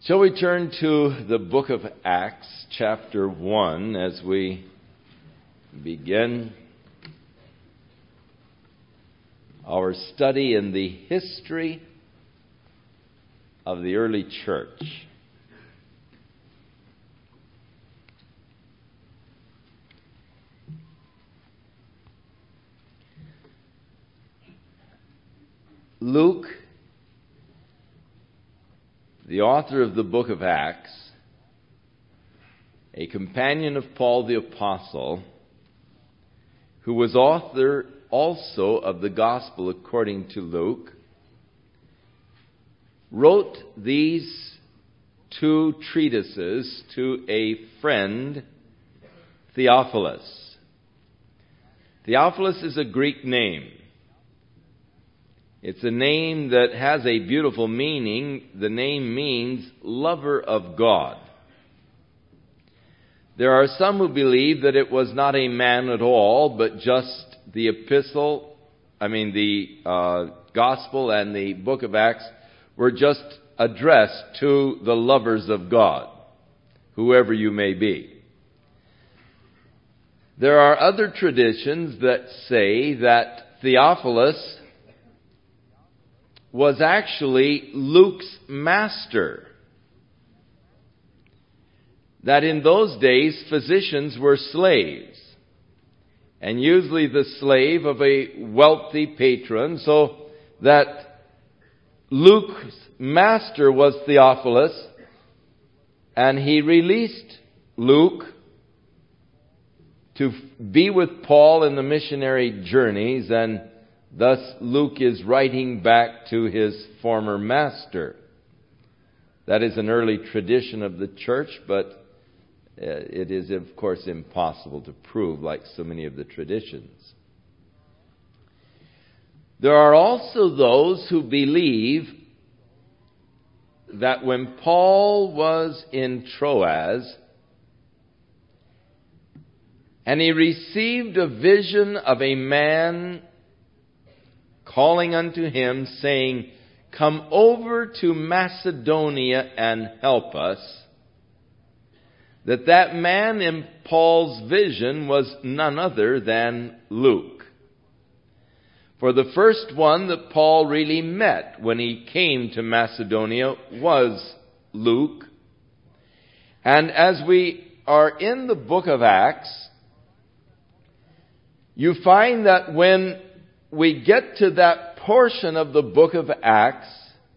Shall we turn to the book of Acts, chapter 1, as we begin our study in the history of the early church. Luke, the author of the book of Acts, a companion of Paul the Apostle, who was author also of the Gospel according to Luke, wrote these two treatises to a friend, Theophilus. Theophilus is a Greek name. It's a name that has a beautiful meaning. The name means lover of God. There are some who believe that it was not a man at all, but just the Gospel and the book of Acts were just addressed to the lovers of God, whoever you may be. There are other traditions that say that Theophilus was actually Luke's master. That in those days, physicians were slaves, and usually the slave of a wealthy patron, so that Luke's master was Theophilus, and he released Luke to be with Paul in the missionary journeys, and thus Luke is writing back to his former master. That is an early tradition of the church, but it is, of course, impossible to prove, like so many of the traditions. There are also those who believe that when Paul was in Troas, and he received a vision of a man calling unto him, saying, "Come over to Macedonia and help us," that man in Paul's vision was none other than Luke. For the first one that Paul really met when he came to Macedonia was Luke. And as we are in the book of Acts, you find that when we get to that portion of the book of Acts,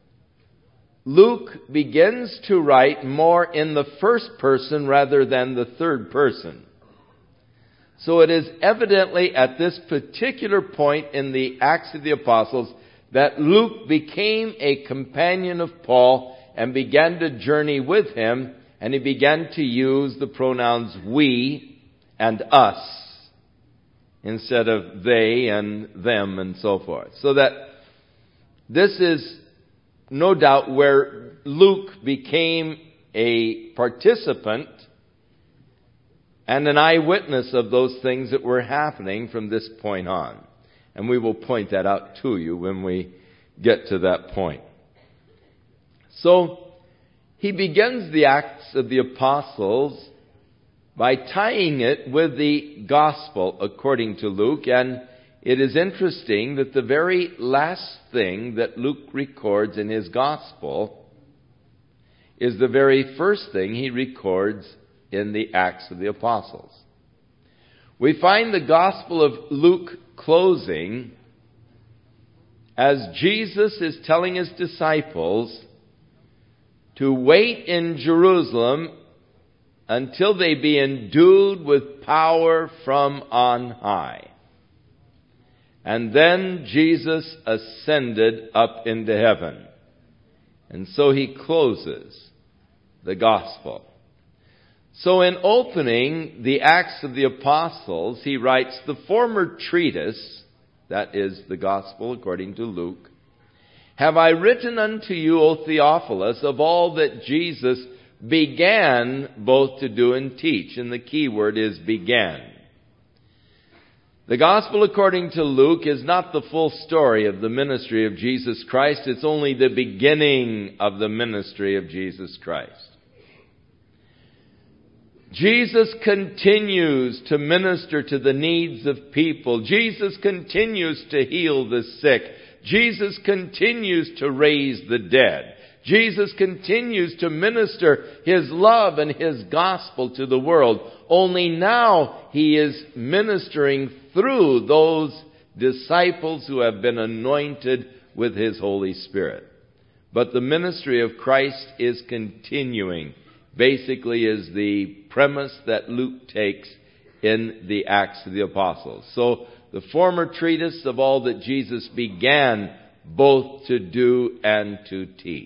Luke begins to write more in the first person rather than the third person. So it is evidently at this particular point in the Acts of the Apostles that Luke became a companion of Paul and began to journey with him, and he began to use the pronouns we and us instead of they and them and so forth. So that this is no doubt where Luke became a participant and an eyewitness of those things that were happening from this point on. And we will point that out to you when we get to that point. So he begins the Acts of the Apostles by tying it with the Gospel according to Luke. And it is interesting that the very last thing that Luke records in his Gospel is the very first thing he records in the Acts of the Apostles. We find the Gospel of Luke closing as Jesus is telling his disciples to wait in Jerusalem until they be endued with power from on high. And then Jesus ascended up into heaven. And so he closes the Gospel. So in opening the Acts of the Apostles, he writes, "The former treatise," that is the Gospel according to Luke, "have I written unto you, O Theophilus, of all that Jesus began both to do and teach." And the key word is began. The Gospel according to Luke is not the full story of the ministry of Jesus Christ. It's only the beginning of the ministry of Jesus Christ. Jesus continues to minister to the needs of people. Jesus continues to heal the sick. Jesus continues to raise the dead. Jesus continues to minister His love and His gospel to the world. Only now He is ministering through those disciples who have been anointed with His Holy Spirit. But the ministry of Christ is continuing. Basically is the premise that Luke takes in the Acts of the Apostles. So the former treatise of all that Jesus began both to do and to teach.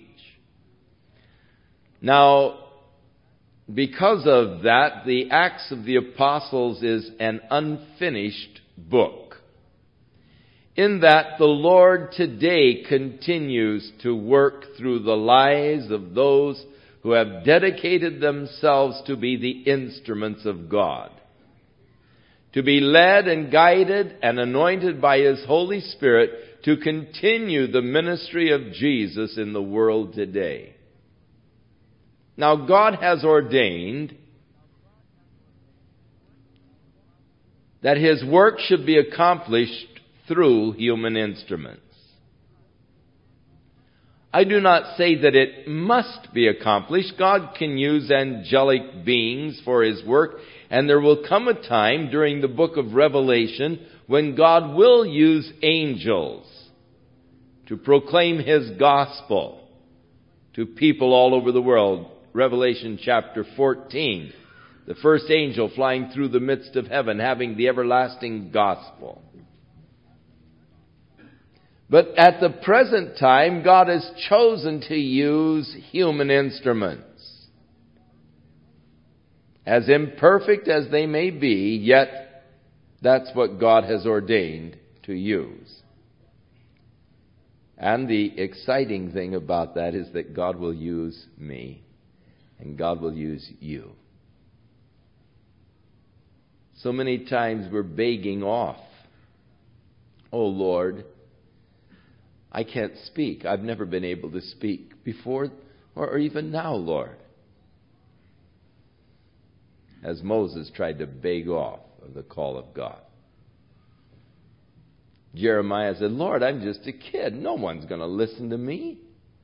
Now, because of that, the Acts of the Apostles is an unfinished book. In that the Lord today continues to work through the lives of those who have dedicated themselves to be the instruments of God, to be led and guided and anointed by His Holy Spirit to continue the ministry of Jesus in the world today. Now, God has ordained that His work should be accomplished through human instruments. I do not say that it must be accomplished. God can use angelic beings for His work, and there will come a time during the book of Revelation when God will use angels to proclaim His gospel to people all over the world. Revelation chapter 14, the first angel flying through the midst of heaven, having the everlasting gospel. But at the present time, God has chosen to use human instruments. As imperfect as they may be, yet that's what God has ordained to use. And the exciting thing about that is that God will use me, and God will use you. So many times we're begging off. Oh Lord, I can't speak. I've never been able to speak before or even now, Lord. As Moses tried to beg off of the call of God. Jeremiah said, Lord, I'm just a kid. No one's going to listen to me.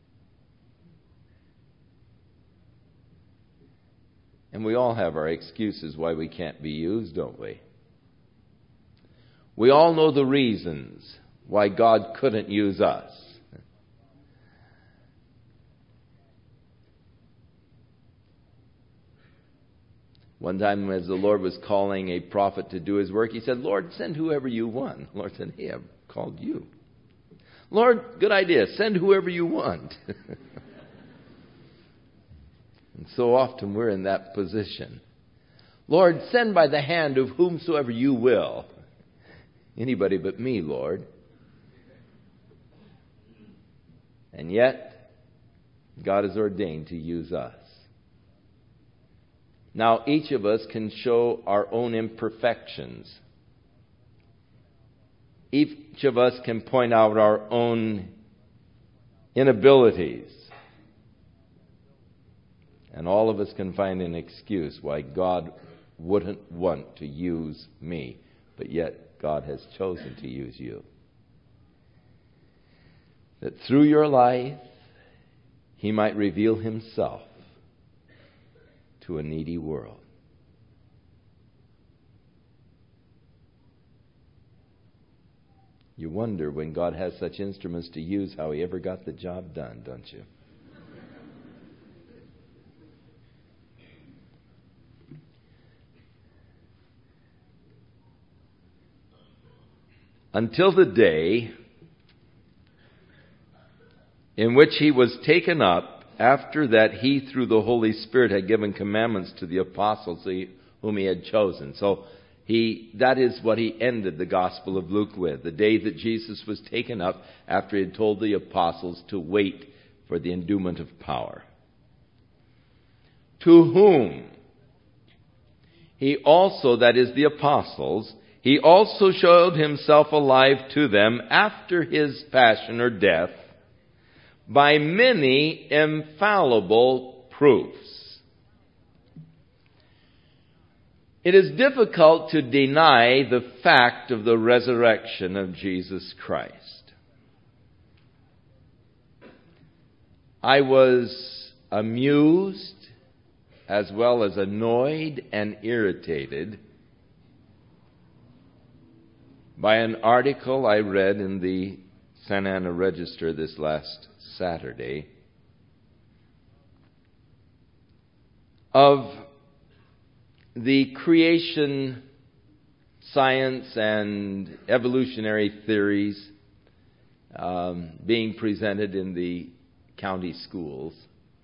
And we all have our excuses why we can't be used, don't we? We all know the reasons why God couldn't use us. One time as the Lord was calling a prophet to do His work, he said, Lord, send whoever you want. The Lord said, hey, I've called you. Lord, good idea. Send whoever you want. And so often we're in that position. Lord, send by the hand of whomsoever you will. Anybody but me, Lord. And yet, God has ordained to use us. Now, each of us can show our own imperfections. Each of us can point out our own inabilities. And all of us can find an excuse why God wouldn't want to use me. But yet, God has chosen to use you. That through your life, He might reveal Himself to a needy world. You wonder when God has such instruments to use how He ever got the job done, don't you? Until the day in which He was taken up, after that He, through the Holy Spirit, had given commandments to the apostles whom He had chosen. So that is what He ended the Gospel of Luke with. The day that Jesus was taken up after He had told the apostles to wait for the endowment of power. To whom He also, that is the apostles, He also showed himself alive to them after his passion or death by many infallible proofs. It is difficult to deny the fact of the resurrection of Jesus Christ. I was amused as well as annoyed and irritated by an article I read in the Santa Ana Register this last Saturday of the creation science and evolutionary theories being presented in the county schools.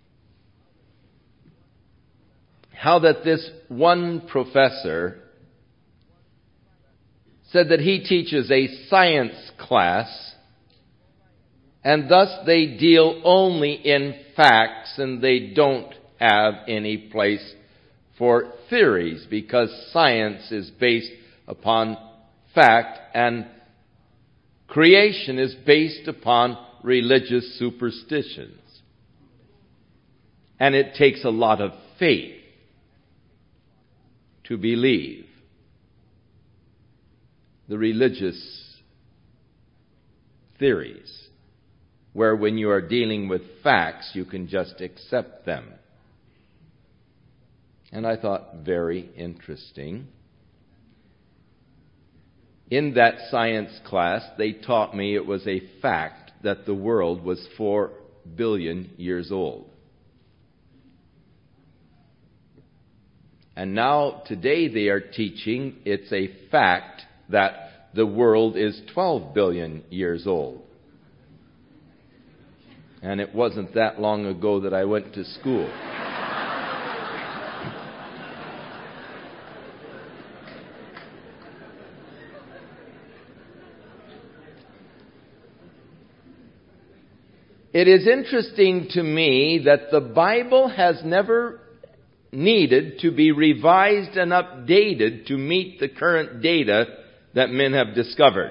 How that this one professor said that he teaches a science class, and thus they deal only in facts and they don't have any place for theories, because science is based upon fact and creation is based upon religious superstitions. And it takes a lot of faith to believe the religious theories, where when you are dealing with facts, you can just accept them. And I thought, very interesting. In that science class, they taught me it was a fact that the world was 4 billion years old. And now, today, they are teaching it's a fact that the world is 12 billion years old. And it wasn't that long ago that I went to school. It is interesting to me that the Bible has never needed to be revised and updated to meet the current data that men have discovered.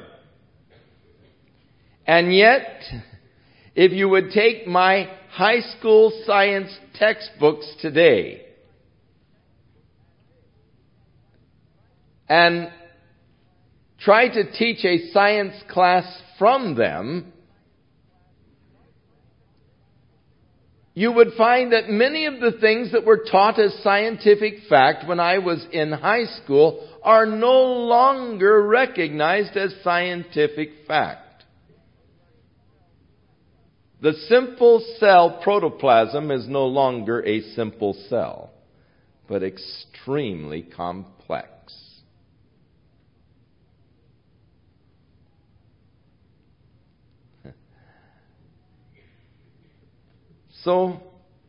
And yet, if you would take my high school science textbooks today and try to teach a science class from them, you would find that many of the things that were taught as scientific fact when I was in high school are no longer recognized as scientific fact. The simple cell protoplasm is no longer a simple cell, but extremely complex. So,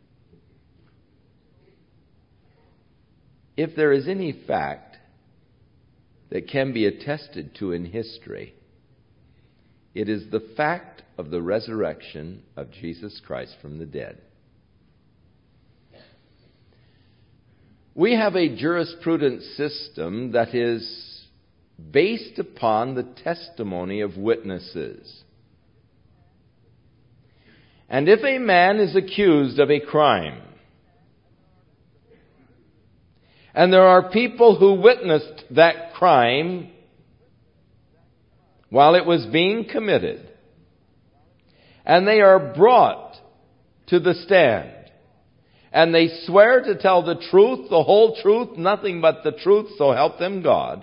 if there is any fact that can be attested to in history, it is the fact of the resurrection of Jesus Christ from the dead. We have a jurisprudence system that is based upon the testimony of witnesses. And if a man is accused of a crime, and there are people who witnessed that crime while it was being committed, and they are brought to the stand, and they swear to tell the truth, the whole truth, nothing but the truth, so help them God.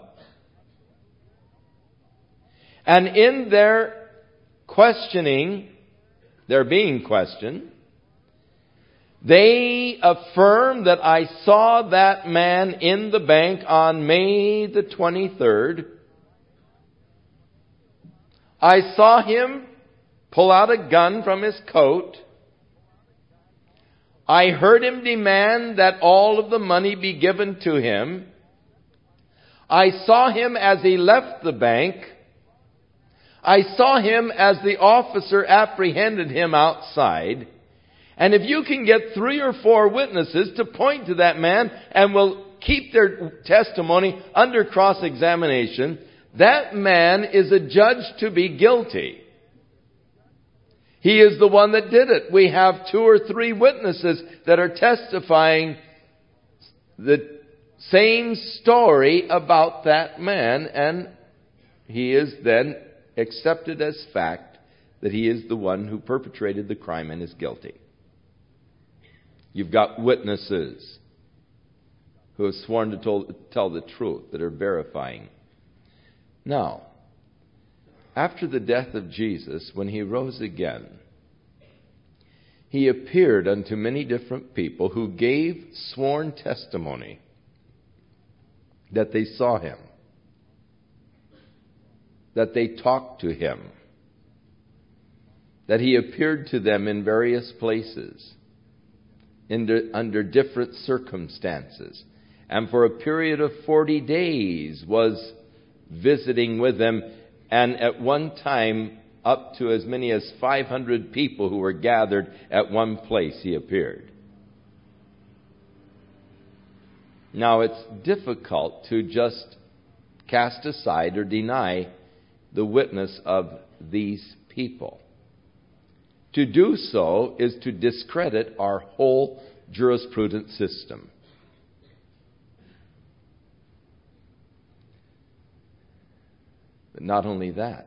And in their questioning, they're being questioned, they affirm that I saw that man in the bank on May the 23rd. I saw him pull out a gun from his coat. I heard him demand that all of the money be given to him. I saw him as he left the bank. I saw him as the officer apprehended him outside. And if you can get 3 or 4 witnesses to point to that man and will keep their testimony under cross-examination, that man is adjudged to be guilty. He is the one that did it. We have 2 or 3 witnesses that are testifying the same story about that man, and he is then accepted as fact that he is the one who perpetrated the crime and is guilty. You've got witnesses who have sworn to tell the truth, that are verifying. Now, after the death of Jesus, when he rose again, he appeared unto many different people who gave sworn testimony that they saw him, that they talked to him, that he appeared to them in various places, under different circumstances, and for a period of 40 days was visiting with them, and at one time up to as many as 500 people who were gathered at one place he appeared. Now, it's difficult to just cast aside or deny the witness of these people. To do so is to discredit our whole jurisprudence system. But not only that,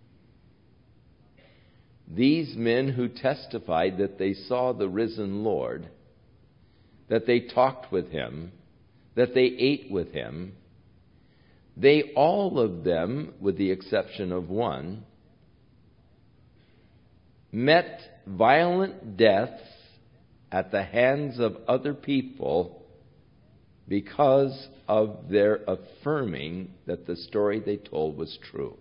these men who testified that they saw the risen Lord, that they talked with him, that they ate with him, they all of them, with the exception of one, met violent deaths at the hands of other people because of their affirming that the story they told was true.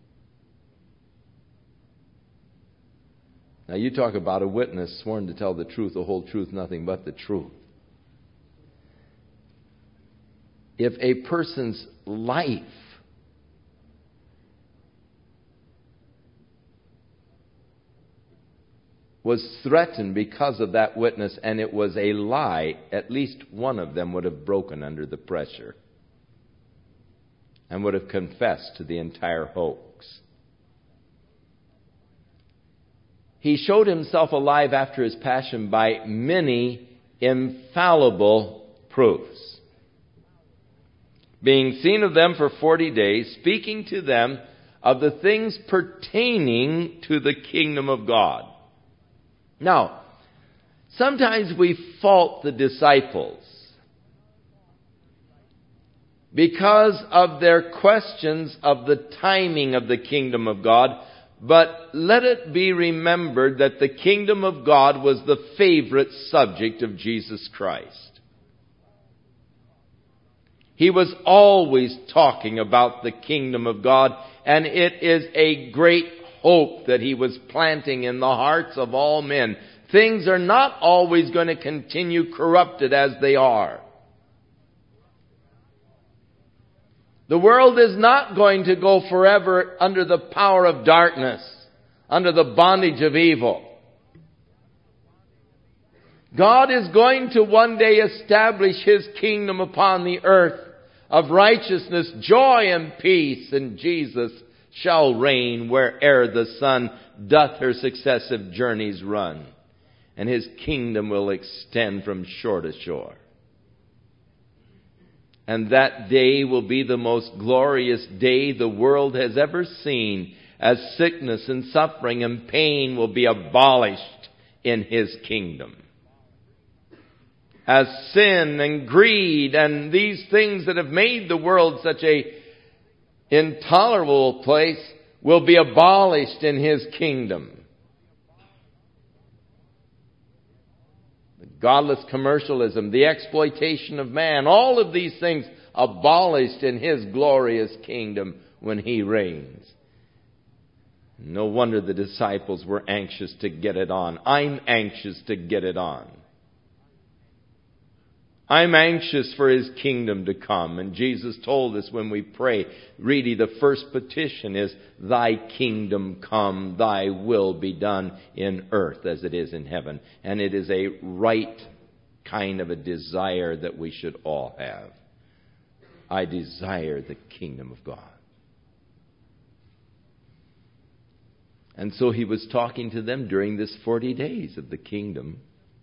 Now, you talk about a witness sworn to tell the truth, the whole truth, nothing but the truth. If a person's life was threatened because of that witness and it was a lie, at least one of them would have broken under the pressure and would have confessed to the entire hoax. He showed himself alive after his passion by many infallible proofs, being seen of them for 40 days, speaking to them of the things pertaining to the kingdom of God. Now, sometimes we fault the disciples because of their questions of the timing of the kingdom of God, but let it be remembered that the kingdom of God was the favorite subject of Jesus Christ. He was always talking about the kingdom of God, and it is a great hope that he was planting in the hearts of all men. Things are not always going to continue corrupted as they are. The world is not going to go forever under the power of darkness, under the bondage of evil. God is going to one day establish his kingdom upon the earth of righteousness, joy, and peace, and Jesus shall reign where'er the sun doth her successive journeys run, and his kingdom will extend from shore to shore. And that day will be the most glorious day the world has ever seen, as sickness and suffering and pain will be abolished in his kingdom. As sin and greed and these things that have made the world such a intolerable place will be abolished in his kingdom. The godless commercialism, the exploitation of man, all of these things abolished in his glorious kingdom when he reigns. No wonder the disciples were anxious to get it on. I'm anxious to get it on. I'm anxious for his kingdom to come. And Jesus told us when we pray, really the first petition is, thy kingdom come, thy will be done in earth as it is in heaven. And it is a right kind of a desire that we should all have. I desire the kingdom of God. And so he was talking to them during this 40 days of the kingdom.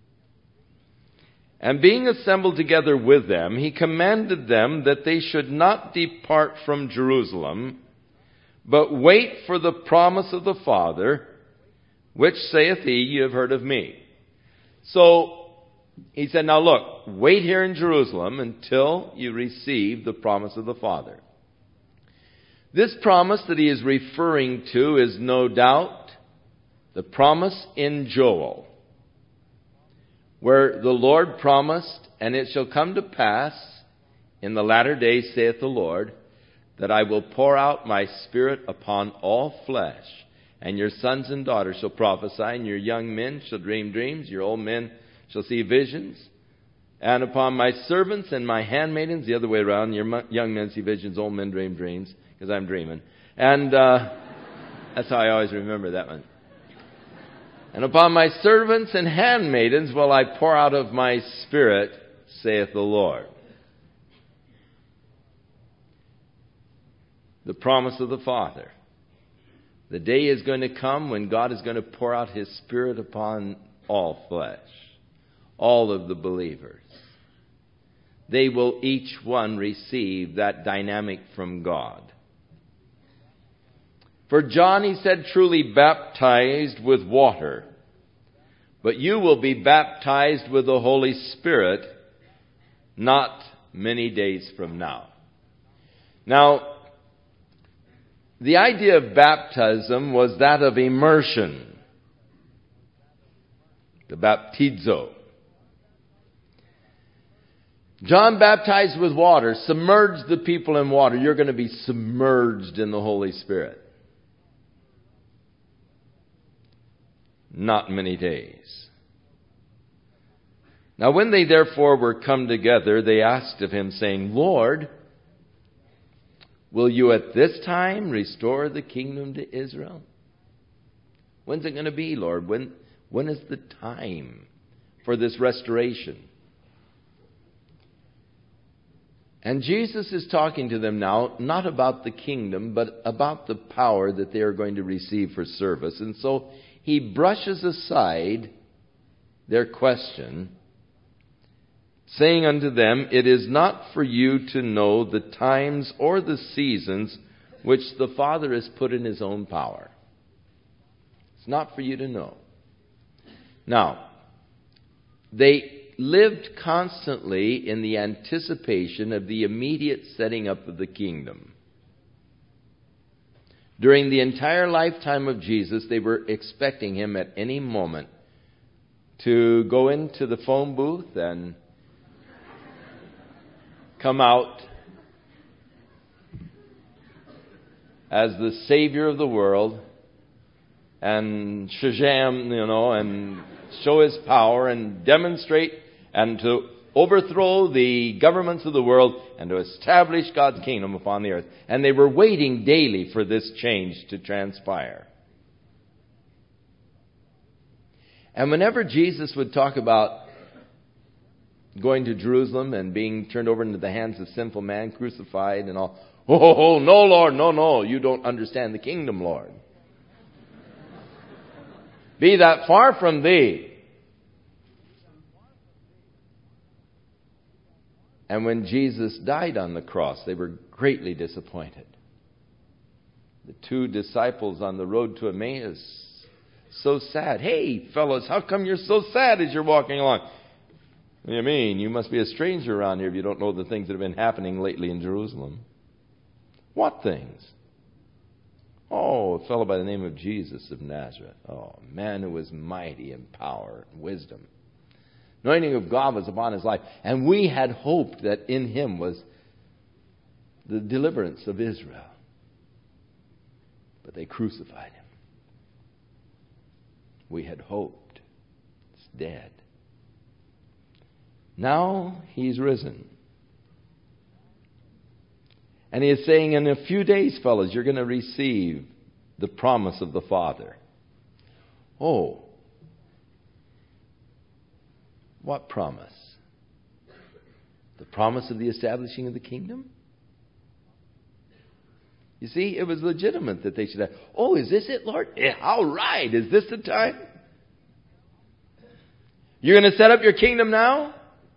And being assembled together with them, he commanded them that they should not depart from Jerusalem, but wait for the promise of the Father, which saith he, you have heard of me. So he said, now look, wait here in Jerusalem until you receive the promise of the Father. This promise that he is referring to is no doubt the promise in Joel, where the Lord promised, and it shall come to pass in the latter days, saith the Lord, that I will pour out my Spirit upon all flesh, and your sons and daughters shall prophesy, and your young men shall dream dreams, your old men shall see visions. And upon my servants and my handmaidens, the other way around, your young men see visions, old men dream dreams, because I'm dreaming. And that's how I always remember that one. And upon my servants and handmaidens will I pour out of my Spirit, saith the Lord. The promise of the Father. The day is going to come when God is going to pour out His Spirit upon all flesh, all of the believers. They will each one receive that dynamic from God. For John, he said, truly baptized with water, but you will be baptized with the Holy Spirit not many days from now. Now, the idea of baptism was that of immersion, the baptizo. John baptized with water, submerged the people in water. You're going to be submerged in the Holy Spirit. Not many days. Now when they therefore were come together, they asked of him, saying, Lord, will you at this time restore the kingdom to Israel? When's it going to be, Lord? When is the time for this restoration? And Jesus is talking to them now, not about the kingdom, but about the power that they are going to receive for service. And so he brushes aside their question, saying unto them, it is not for you to know the times or the seasons which the Father has put in His own power. It's not for you to know. Now, they lived constantly in the anticipation of the immediate setting up of the kingdom. During the entire lifetime of Jesus, they were expecting Him at any moment to go into the phone booth and come out as the Savior of the world and Shazam, and show His power and demonstrate and to overthrow the governments of the world and to establish God's kingdom upon the earth. And they were waiting daily for this change to transpire. And whenever Jesus would talk about going to Jerusalem and being turned over into the hands of sinful man, crucified and all, oh, no, Lord, no, you don't understand the kingdom, Lord. Be that far from thee. And when Jesus died on the cross, they were greatly disappointed. The two disciples on the road to Emmaus, so sad. Hey, fellows, how come you're so sad as you're walking along? What do you mean? You must be a stranger around here if you don't know the things that have been happening lately in Jerusalem. What things? Oh, a fellow by the name of Jesus of Nazareth. Oh, a man who was mighty in power and wisdom. Anointing of God was upon his life. And we had hoped that in him was the deliverance of Israel. But they crucified him. We had hoped. It's dead. Now he's risen. And he is saying, in a few days, fellas, you're going to receive the promise of the Father. Oh, what promise? The promise of the establishing of the kingdom? You see, it was legitimate that they should have, oh, is this it, Lord? Yeah, all right. Is this the time? You're going to set up your kingdom now?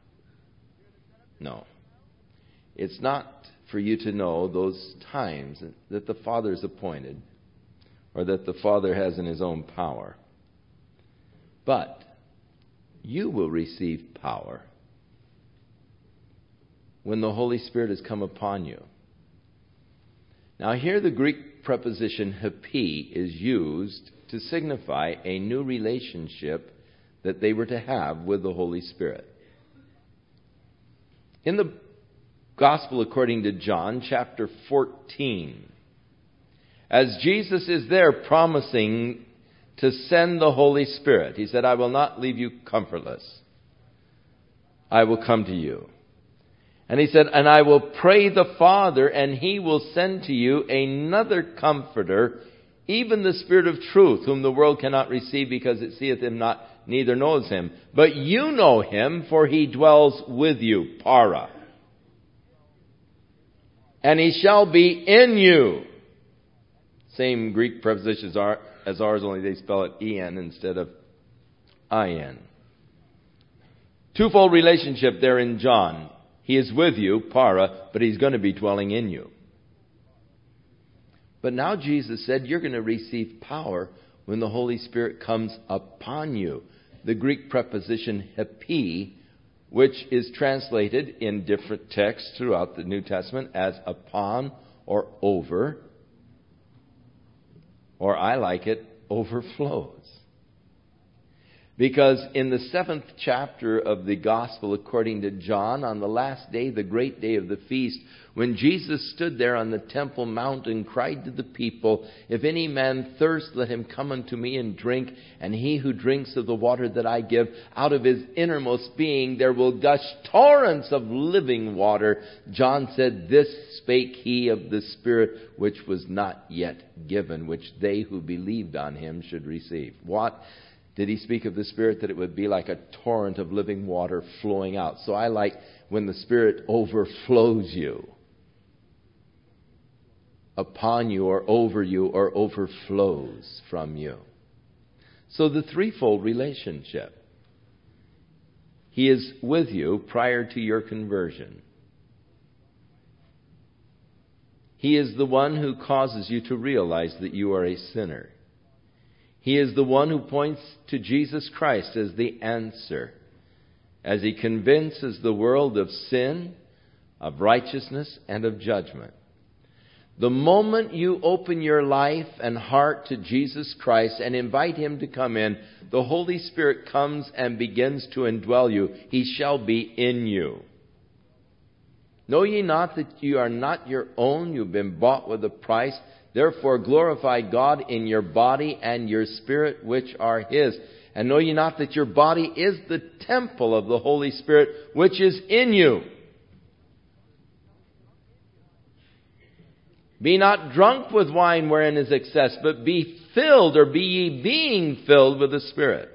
No. It's not for you to know those times that the Father's appointed or that the Father has in His own power. But you will receive power when the Holy Spirit has come upon you. Now here the Greek preposition hapi is used to signify a new relationship that they were to have with the Holy Spirit. In the Gospel according to John, chapter 14, as Jesus is there promising to send the Holy Spirit, He said, I will not leave you comfortless. I will come to you. And He said, and I will pray the Father, and He will send to you another Comforter, even the Spirit of truth, whom the world cannot receive because it seeth Him not, neither knows Him. But you know Him, for He dwells with you, para. And He shall be in you. Same Greek prepositions as ours, only they spell it en instead of in. Twofold relationship there in John. He is with you, para, but He's going to be dwelling in you. But now Jesus said you're going to receive power when the Holy Spirit comes upon you. The Greek preposition hapi, which is translated in different texts throughout the New Testament as upon or over, or I like it, overflows. Because in the 7th chapter of the Gospel according to John, on the last day, the great day of the feast, when Jesus stood there on the Temple Mount and cried to the people, if any man thirst, let him come unto me and drink, and he who drinks of the water that I give, out of his innermost being there will gush torrents of living water. John said, this spake he of the Spirit which was not yet given, which they who believed on Him should receive. What? Did He speak of the Spirit? That it would be like a torrent of living water flowing out. So I like when the Spirit overflows you. Upon you or over you or overflows from you. So the threefold relationship. He is with you prior to your conversion. He is the one who causes you to realize that you are a sinner. He is the one who points to Jesus Christ as the answer, as He convinces the world of sin, of righteousness, and of judgment. The moment you open your life and heart to Jesus Christ and invite Him to come in, the Holy Spirit comes and begins to indwell you. He shall be in you. Know ye not that you are not your own? You've been bought with a price. Therefore glorify God in your body and your spirit, which are His. And know ye not that your body is the temple of the Holy Spirit, which is in you? Be not drunk with wine wherein is excess, but be filled, or be ye being filled with the Spirit.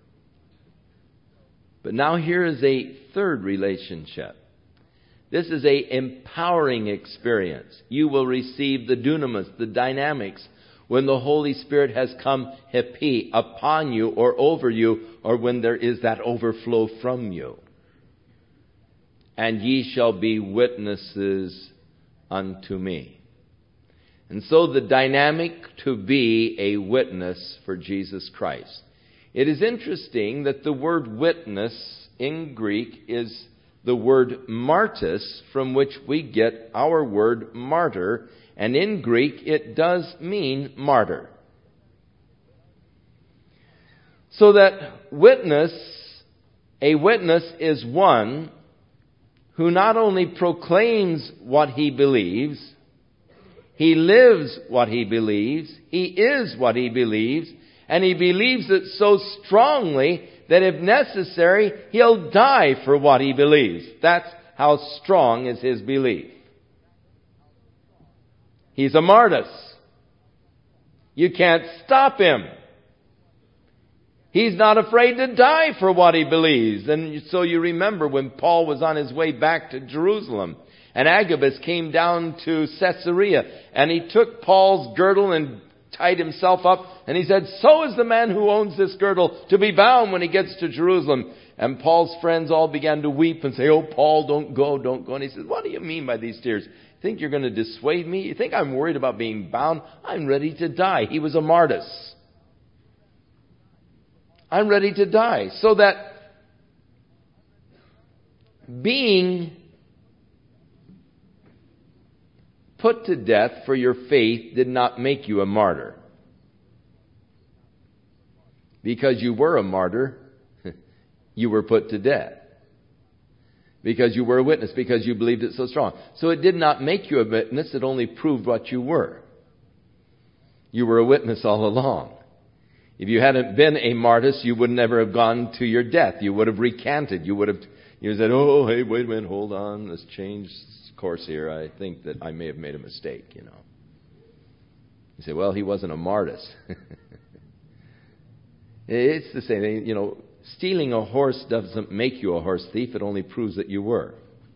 But now here is a third relationship. This is an empowering experience. You will receive the dunamis, the dynamics, when the Holy Spirit has come hapi, upon you or over you, or when there is that overflow from you. And ye shall be witnesses unto me. And so the dynamic to be a witness for Jesus Christ. It is interesting that the word witness in Greek is the word martys, from which we get our word martyr. And in Greek, it does mean martyr. So that a witness is one who not only proclaims what he believes, he lives what he believes, he is what he believes, and he believes it so strongly that if necessary, he'll die for what he believes. That's how strong is his belief. He's a martys. You can't stop him. He's not afraid to die for what he believes. And so you remember when Paul was on his way back to Jerusalem, and Agabus came down to Caesarea, and he took Paul's girdle and tied himself up, and he said, "So is the man who owns this girdle to be bound when he gets to Jerusalem." And Paul's friends all began to weep and say, "Oh, Paul, don't go, don't go." And he said, "What do you mean by these tears? You think you're going to dissuade me? You think I'm worried about being bound? I'm ready to die." He was a martyr. I'm ready to die. So that being put to death for your faith did not make you a martyr. Because you were a martyr, you were put to death. Because you were a witness, because you believed it so strong. So it did not make you a witness, it only proved what you were. You were a witness all along. If you hadn't been a martyr, you would never have gone to your death. You would have recanted. You would have said, "Oh, hey, wait a minute, hold on, let's change course here. I think that I may have made a mistake, You say, "Well, he wasn't a martyr." It's the same thing, stealing a horse doesn't make you a horse thief. It only proves that you were.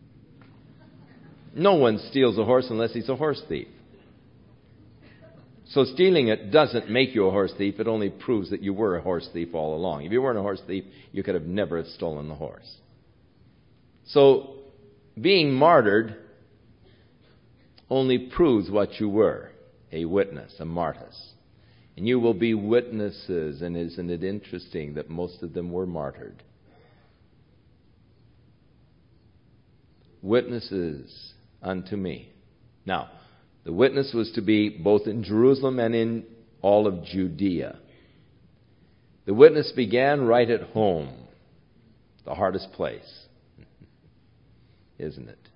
No one steals a horse unless he's a horse thief. So stealing it doesn't make you a horse thief. It only proves that you were a horse thief all along. If you weren't a horse thief, you could have never have stolen the horse. So being martyred only proves what you were, a witness, a martyr. And you will be witnesses, and isn't it interesting that most of them were martyred? Witnesses unto me. Now, the witness was to be both in Jerusalem and in all of Judea. The witness began right at home, the hardest place, isn't it?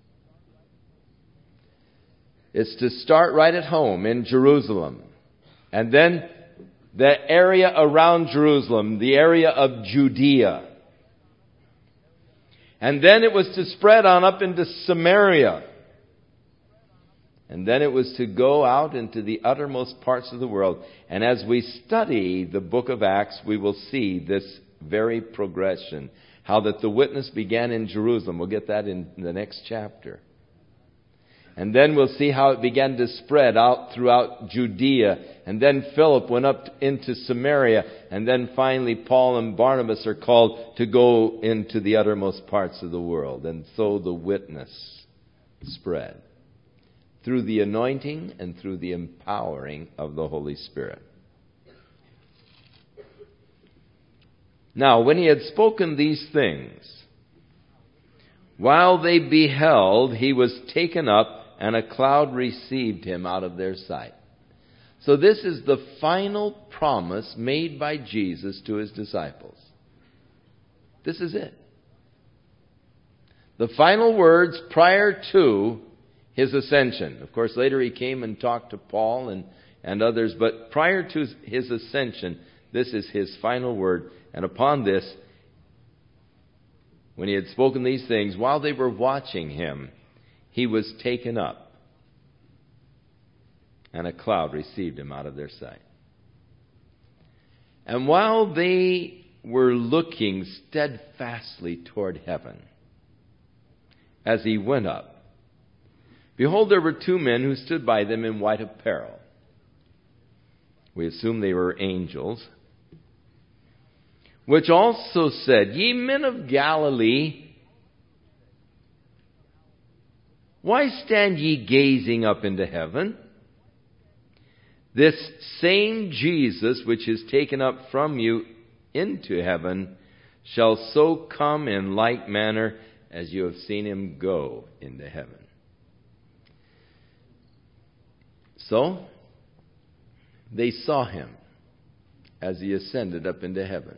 It's to start right at home in Jerusalem. And then the area around Jerusalem, the area of Judea. And then it was to spread on up into Samaria. And then it was to go out into the uttermost parts of the world. And as we study the book of Acts, we will see this very progression. How that the witness began in Jerusalem. We'll get that in the next chapter. And then we'll see how it began to spread out throughout Judea. And then Philip went up into Samaria. And then finally Paul and Barnabas are called to go into the uttermost parts of the world. And so the witness spread through the anointing and through the empowering of the Holy Spirit. Now, when he had spoken these things, while they beheld, he was taken up, and a cloud received him out of their sight. So this is the final promise made by Jesus to his disciples. This is it. The final words prior to his ascension. Of course, later he came and talked to Paul and others, but prior to his ascension, this is his final word. And upon this, when he had spoken these things, while they were watching him, he was taken up, and a cloud received him out of their sight. And while they were looking steadfastly toward heaven, as he went up, behold, there were two men who stood by them in white apparel. We assume they were angels, which also said, "Ye men of Galilee, why stand ye gazing up into heaven? This same Jesus, which is taken up from you into heaven, shall so come in like manner as you have seen him go into heaven." So, they saw him as he ascended up into heaven.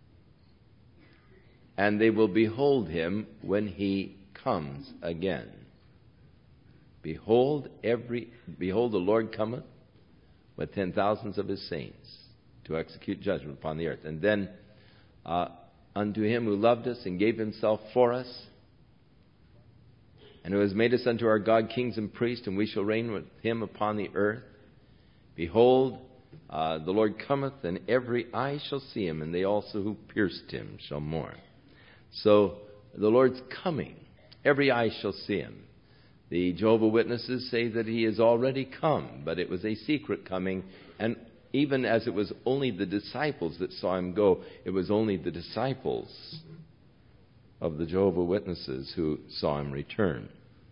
And they will behold him when he comes again. Behold, the Lord cometh with 10,000s of his saints to execute judgment upon the earth. And then unto him who loved us and gave himself for us, and who has made us unto our God kings and priests, and we shall reign with him upon the earth. Behold, The Lord cometh, and every eye shall see him, and they also who pierced him shall mourn. So the Lord's coming. Every eye shall see him. The Jehovah's Witnesses say that he is already come, but it was a secret coming, and even as it was only the disciples that saw him go, it was only the disciples of the Jehovah's Witnesses who saw him return.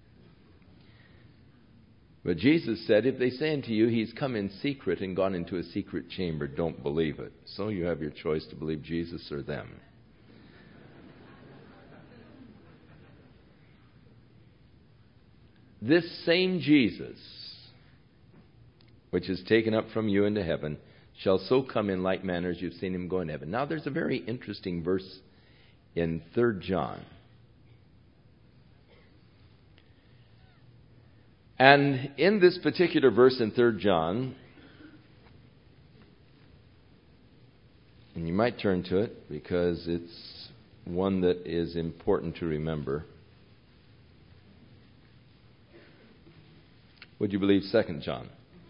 But Jesus said, if they say unto you, he's come in secret and gone into a secret chamber, don't believe it. So you have your choice to believe Jesus or them. This same Jesus, which is taken up from you into heaven, shall so come in like manner as you've seen him go into heaven. Now there's a very interesting verse in 3 John. And in this particular verse in 3 John, and you might turn to it because it's one that is important to remember. Would you believe 2 John?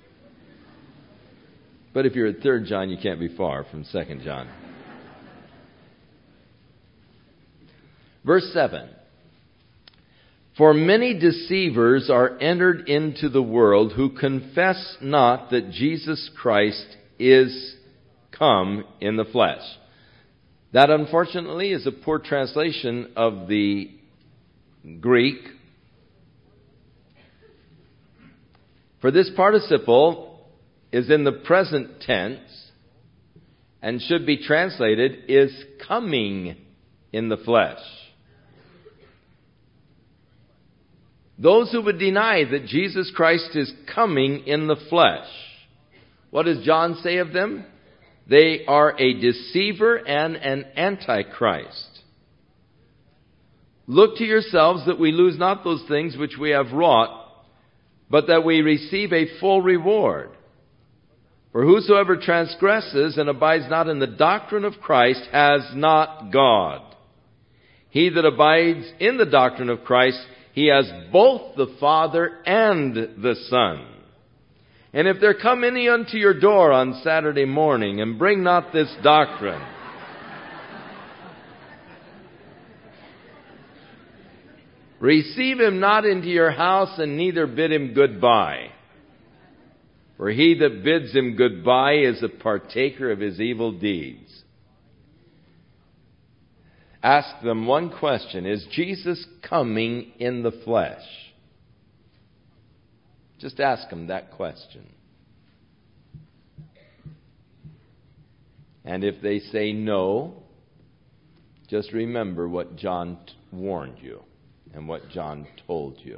But if you're at 3 John, you can't be far from 2 John. Verse 7. For many deceivers are entered into the world who confess not that Jesus Christ is come in the flesh. That, unfortunately, is a poor translation of the Greek. For this participle is in the present tense and should be translated is coming in the flesh. Those who would deny that Jesus Christ is coming in the flesh, what does John say of them? They are a deceiver and an antichrist. Look to yourselves that we lose not those things which we have wrought, but that we receive a full reward. For whosoever transgresses and abides not in the doctrine of Christ has not God. He that abides in the doctrine of Christ, he has both the Father and the Son. And if there come any unto your door on Saturday morning and bring not this doctrine, receive him not into your house, and neither bid him goodbye. For he that bids him goodbye is a partaker of his evil deeds. Ask them one question. Is Jesus coming in the flesh? Just ask them that question. And if they say no, just remember what John warned you and what John told you.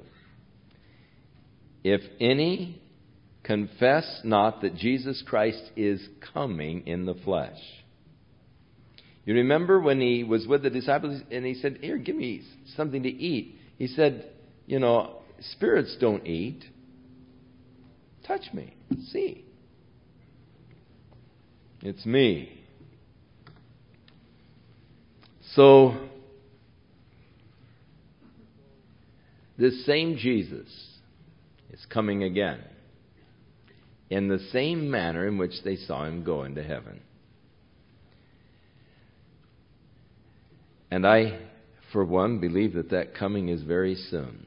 If any confess not that Jesus Christ is coming in the flesh. You remember when he was with the disciples and he said, here, give me something to eat. He said, spirits don't eat. Touch me. See. It's me. So, this same Jesus is coming again in the same manner in which they saw him go into heaven. And I, for one, believe that coming is very soon.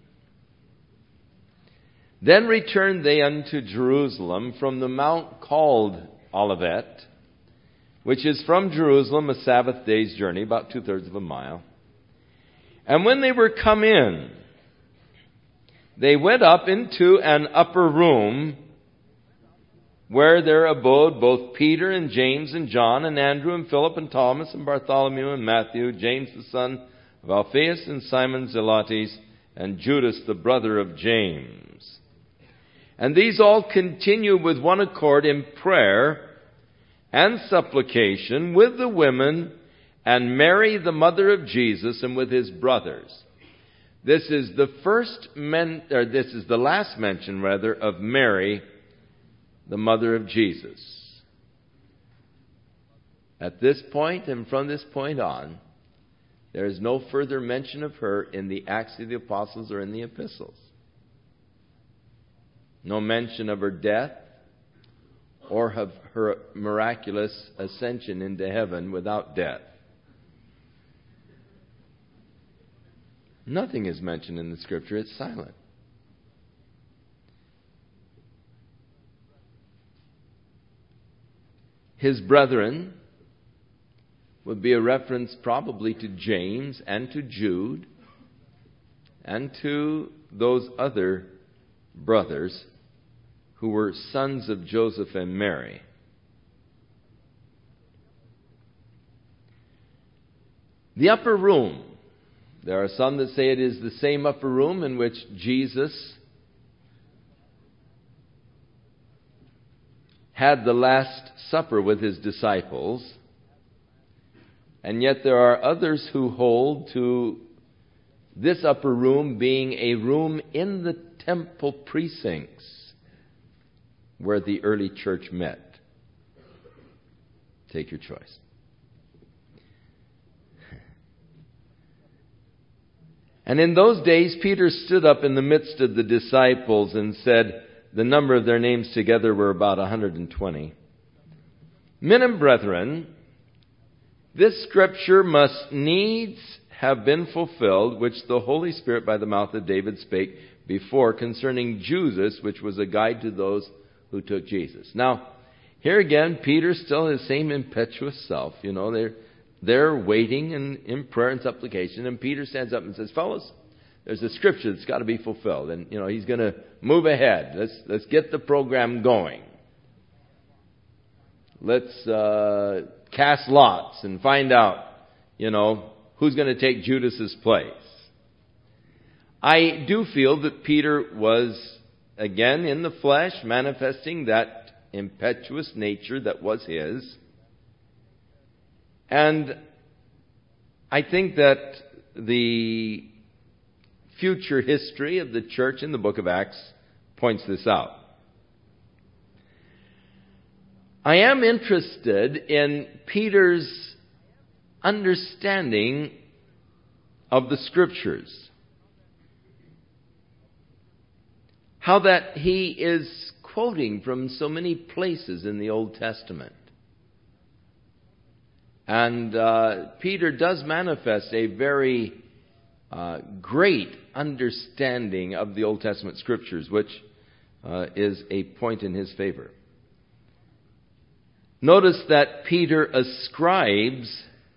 Then returned they unto Jerusalem from the mount called Olivet, which is from Jerusalem a Sabbath day's journey, about 2/3 of a mile. And when they were come in, they went up into an upper room, where there abode both Peter and James and John and Andrew and Philip and Thomas and Bartholomew and Matthew, James the son of Alphaeus and Simon Zelotes, and Judas the brother of James. And these all continued with one accord in prayer and supplication with the women and Mary the mother of Jesus and with his brothers. This is the last mention of Mary, the mother of Jesus. At this point and from this point on, there is no further mention of her in the Acts of the Apostles or in the epistles. No mention of her death or of her miraculous ascension into heaven without death. Nothing is mentioned in the Scripture. It's silent. His brethren would be a reference probably to James and to Jude and to those other brothers who were sons of Joseph and Mary. The upper room. There are some that say it is the same upper room in which Jesus had the Last Supper with his disciples. And yet there are others who hold to this upper room being a room in the temple precincts where the early church met. Take your choice. And in those days, Peter stood up in the midst of the disciples and said, the number of their names together were about 120. Men and brethren, this scripture must needs have been fulfilled, which the Holy Spirit by the mouth of David spake before concerning Judas, which was a guide to those who took Jesus. Now, here again, Peter's still his same impetuous self. You know, they're waiting in prayer and supplication, and Peter stands up and says, fellows, there's a scripture that's got to be fulfilled. And, you know, he's going to move ahead. Let's get the program going. Let's cast lots and find out, you know, who's going to take Judas's place. I do feel that Peter was, again, in the flesh, manifesting that impetuous nature that was his. And I think that the future history of the church in the book of Acts points this out. I am interested in Peter's understanding of the Scriptures. How that he is quoting from so many places in the Old Testament. And Peter does manifest a very great understanding of the Old Testament Scriptures, which is a point in his favor. Notice that Peter ascribes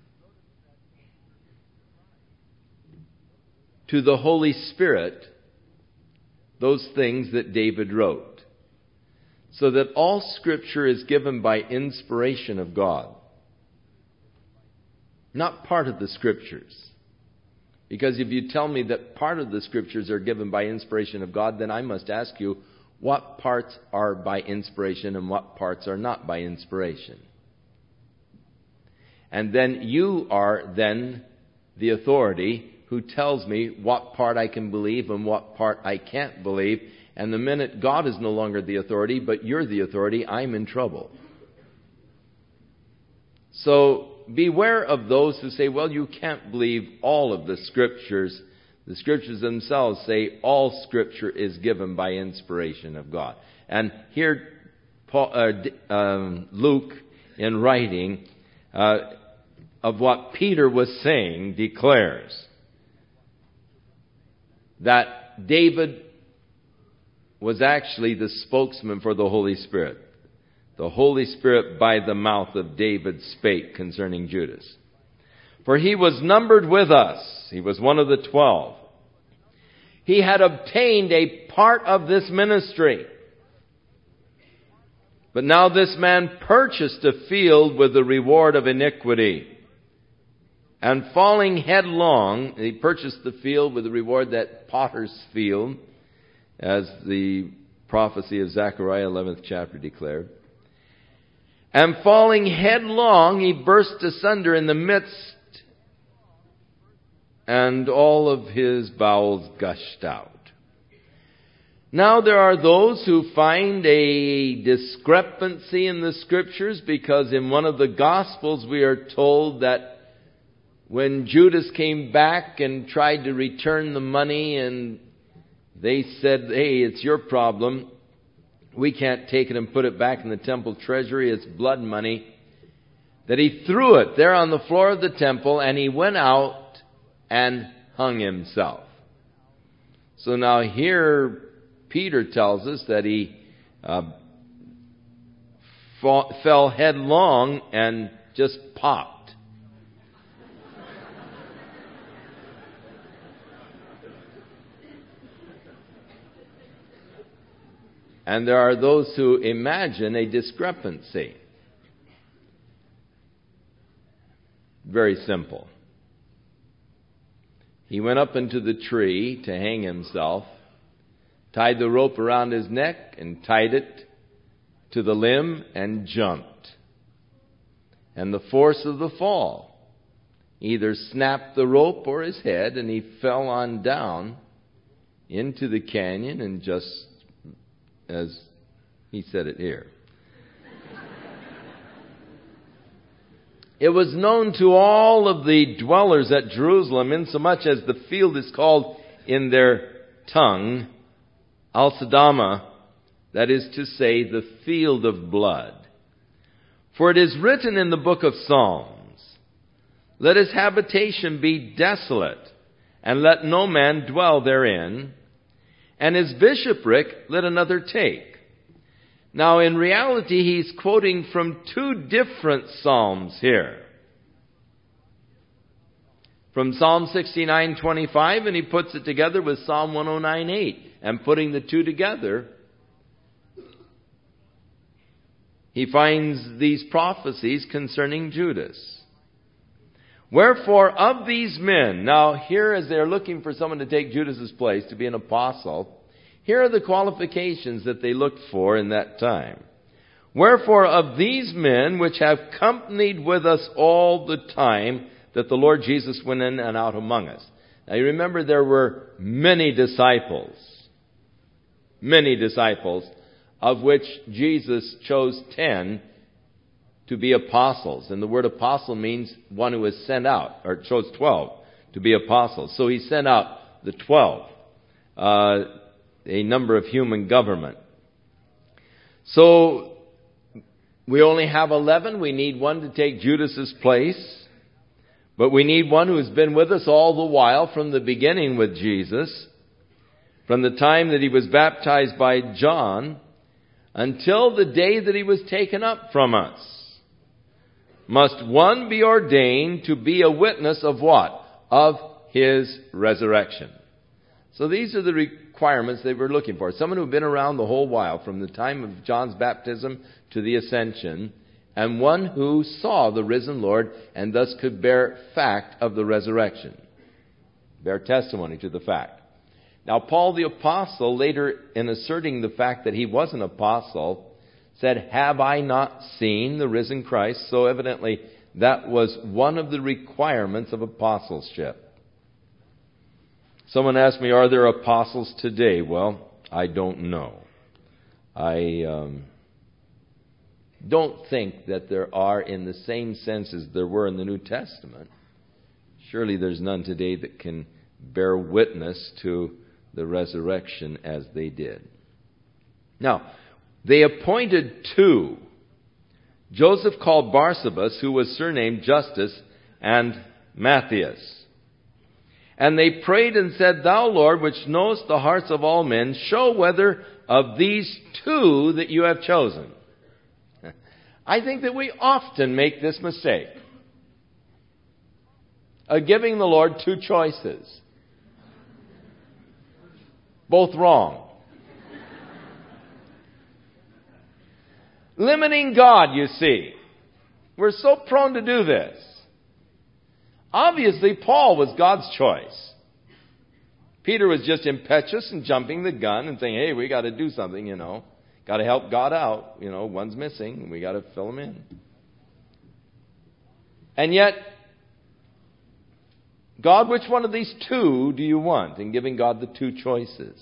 to the Holy Spirit those things that David wrote, so that all Scripture is given by inspiration of God, not part of the Scriptures. Because if you tell me that part of the Scriptures are given by inspiration of God, then I must ask you, what parts are by inspiration and what parts are not by inspiration? And then you are then the authority who tells me what part I can believe and what part I can't believe. And the minute God is no longer the authority, but you're the authority, I'm in trouble. So beware of those who say, well, you can't believe all of the Scriptures. The Scriptures themselves say all Scripture is given by inspiration of God. And here Luke, in writing of what Peter was saying, declares that David was actually the spokesman for the Holy Spirit. The Holy Spirit by the mouth of David spake concerning Judas. For he was numbered with us. He was one of the 12. He had obtained a part of this ministry. But now this man purchased a field with the reward of iniquity. And falling headlong, he purchased the field with the reward, that potter's field, as the prophecy of Zechariah 11th chapter declared. And falling headlong, he burst asunder in the midst, and all of his bowels gushed out. Now there are those who find a discrepancy in the Scriptures, because in one of the Gospels we are told that when Judas came back and tried to return the money, and they said, hey, it's your problem, we can't take it and put it back in the temple treasury, it's blood money, that he threw it there on the floor of the temple, and he went out and hung himself. So now here Peter tells us that he fell headlong and just popped. And there are those who imagine a discrepancy. Very simple. He went up into the tree to hang himself, tied the rope around his neck and tied it to the limb and jumped. And the force of the fall either snapped the rope or his head, and he fell on down into the canyon, and just as he said it here. It was known to all of the dwellers at Jerusalem, insomuch as the field is called in their tongue Al-Sadama, that is to say, the field of blood. For it is written in the book of Psalms, let his habitation be desolate, and let no man dwell therein, and his bishopric let another take. Now, in reality, he's quoting from two different psalms here. From Psalm 69:25, and he puts it together with Psalm 109:8. And putting the two together, he finds these prophecies concerning Judas. Wherefore, of these men, now here as they're looking for someone to take Judas's place, to be an apostle, here are the qualifications that they looked for in that time. Wherefore, of these men which have companied with us all the time that the Lord Jesus went in and out among us. Now you remember there were many disciples, of which Jesus chose 10 to be apostles. And the word apostle means one who was sent out, or chose 12 to be apostles. So he sent out the 12, a number of human government. So we only have 11. We need one to take Judas's place. But we need one who has been with us all the while from the beginning with Jesus, from the time that he was baptized by John until the day that he was taken up from us. Must one be ordained to be a witness of what? Of his resurrection. So these are the requirements they were looking for. Someone who had been around the whole while, from the time of John's baptism to the ascension, and one who saw the risen Lord and thus could bear fact of the resurrection. Bear testimony to the fact. Now, Paul the apostle, later in asserting the fact that he was an apostle, said, have I not seen the risen Christ? So evidently that was one of the requirements of apostleship. Someone asked me, are there apostles today? Well, I don't know. I don't think that there are in the same sense as there were in the New Testament. Surely there's none today that can bear witness to the resurrection as they did. Now, they appointed 2. Joseph called Barsabas, who was surnamed Justus, and Matthias. And they prayed and said, Thou, Lord, which knowest the hearts of all men, show whether of these 2 that you have chosen. I think that we often make this mistake of giving the Lord 2 choices. Both wrong. Limiting God, you see. We're so prone to do this. Obviously, Paul was God's choice. Peter was just impetuous and jumping the gun and saying, hey, we got to do something, Got to help God out. One's missing. We got to fill him in. And yet, God, which one of these 2 do you want? In giving God the 2 choices.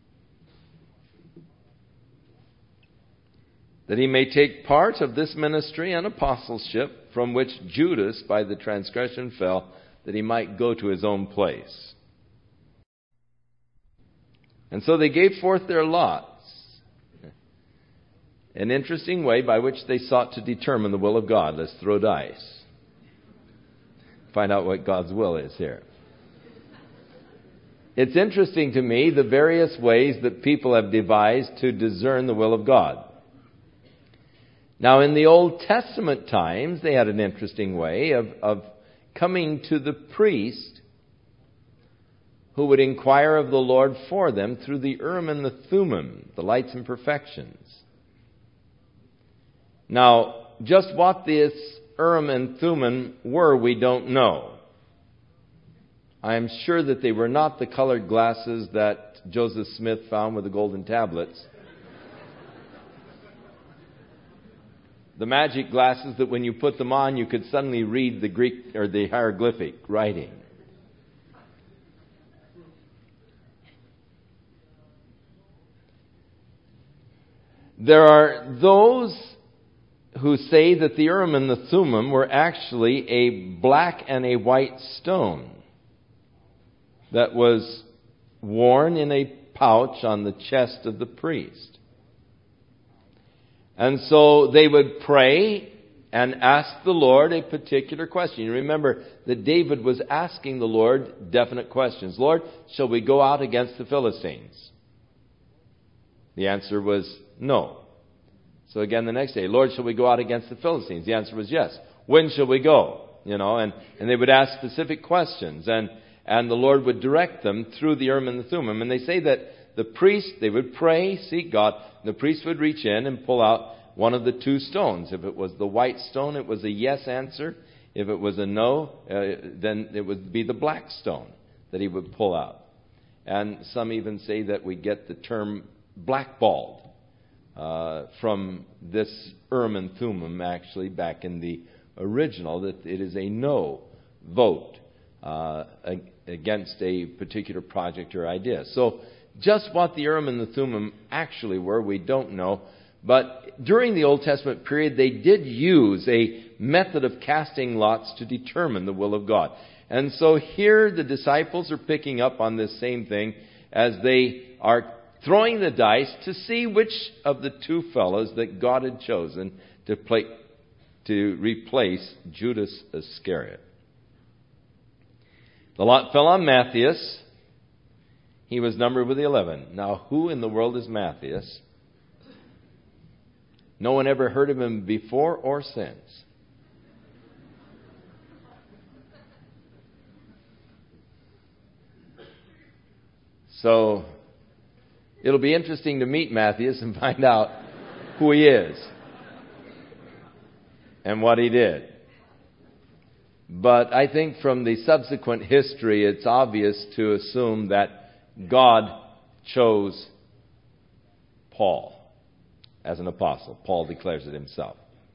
That he may take part of this ministry and apostleship from which Judas by the transgression fell, that he might go to his own place. And so they gave forth their lots. an interesting way by which they sought to determine the will of God. Let's throw dice. Find out what God's will is here. It's interesting to me the various ways that people have devised to discern the will of God. Now, in the Old Testament times, they had an interesting way of coming to the priest who would inquire of the Lord for them through the Urim and the Thummim, the lights and perfections. Now, just what this Urim and Thummim were, we don't know. I am sure that they were not the colored glasses that Joseph Smith found with the golden tablets. The magic glasses that when you put them on, you could suddenly read the Greek or the hieroglyphic writing. There are those who say that the Urim and the Thummim were actually a black and a white stone that was worn in a pouch on the chest of the priest. And so they would pray and ask the Lord a particular question. You remember that David was asking the Lord definite questions. Lord, shall we go out against the Philistines? The answer was no. So again the next day, Lord, shall we go out against the Philistines? The answer was yes. When shall we go? And they would ask specific questions, and the Lord would direct them through the Urim and the Thummim. And they say that the priest, they would pray, seek God. The priest would reach in and pull out one of the two stones. If it was the white stone, it was a yes answer. If it was a no, then it would be the black stone that he would pull out. And some even say that we get the term blackballed from this Urim and Thummim, actually, back in the original, that it is a no vote against a particular project or idea. So just what the Urim and the Thummim actually were, we don't know. But during the Old Testament period, they did use a method of casting lots to determine the will of God. And so here the disciples are picking up on this same thing as they are throwing the dice to see which of the two fellows that God had chosen to replace Judas Iscariot. The lot fell on Matthias. He was numbered with the 11. Now, who in the world is Matthias? No one ever heard of him before or since. So, it'll be interesting to meet Matthias and find out who he is and what he did. But I think from the subsequent history, it's obvious to assume that God chose Paul as an apostle. Paul declares it himself.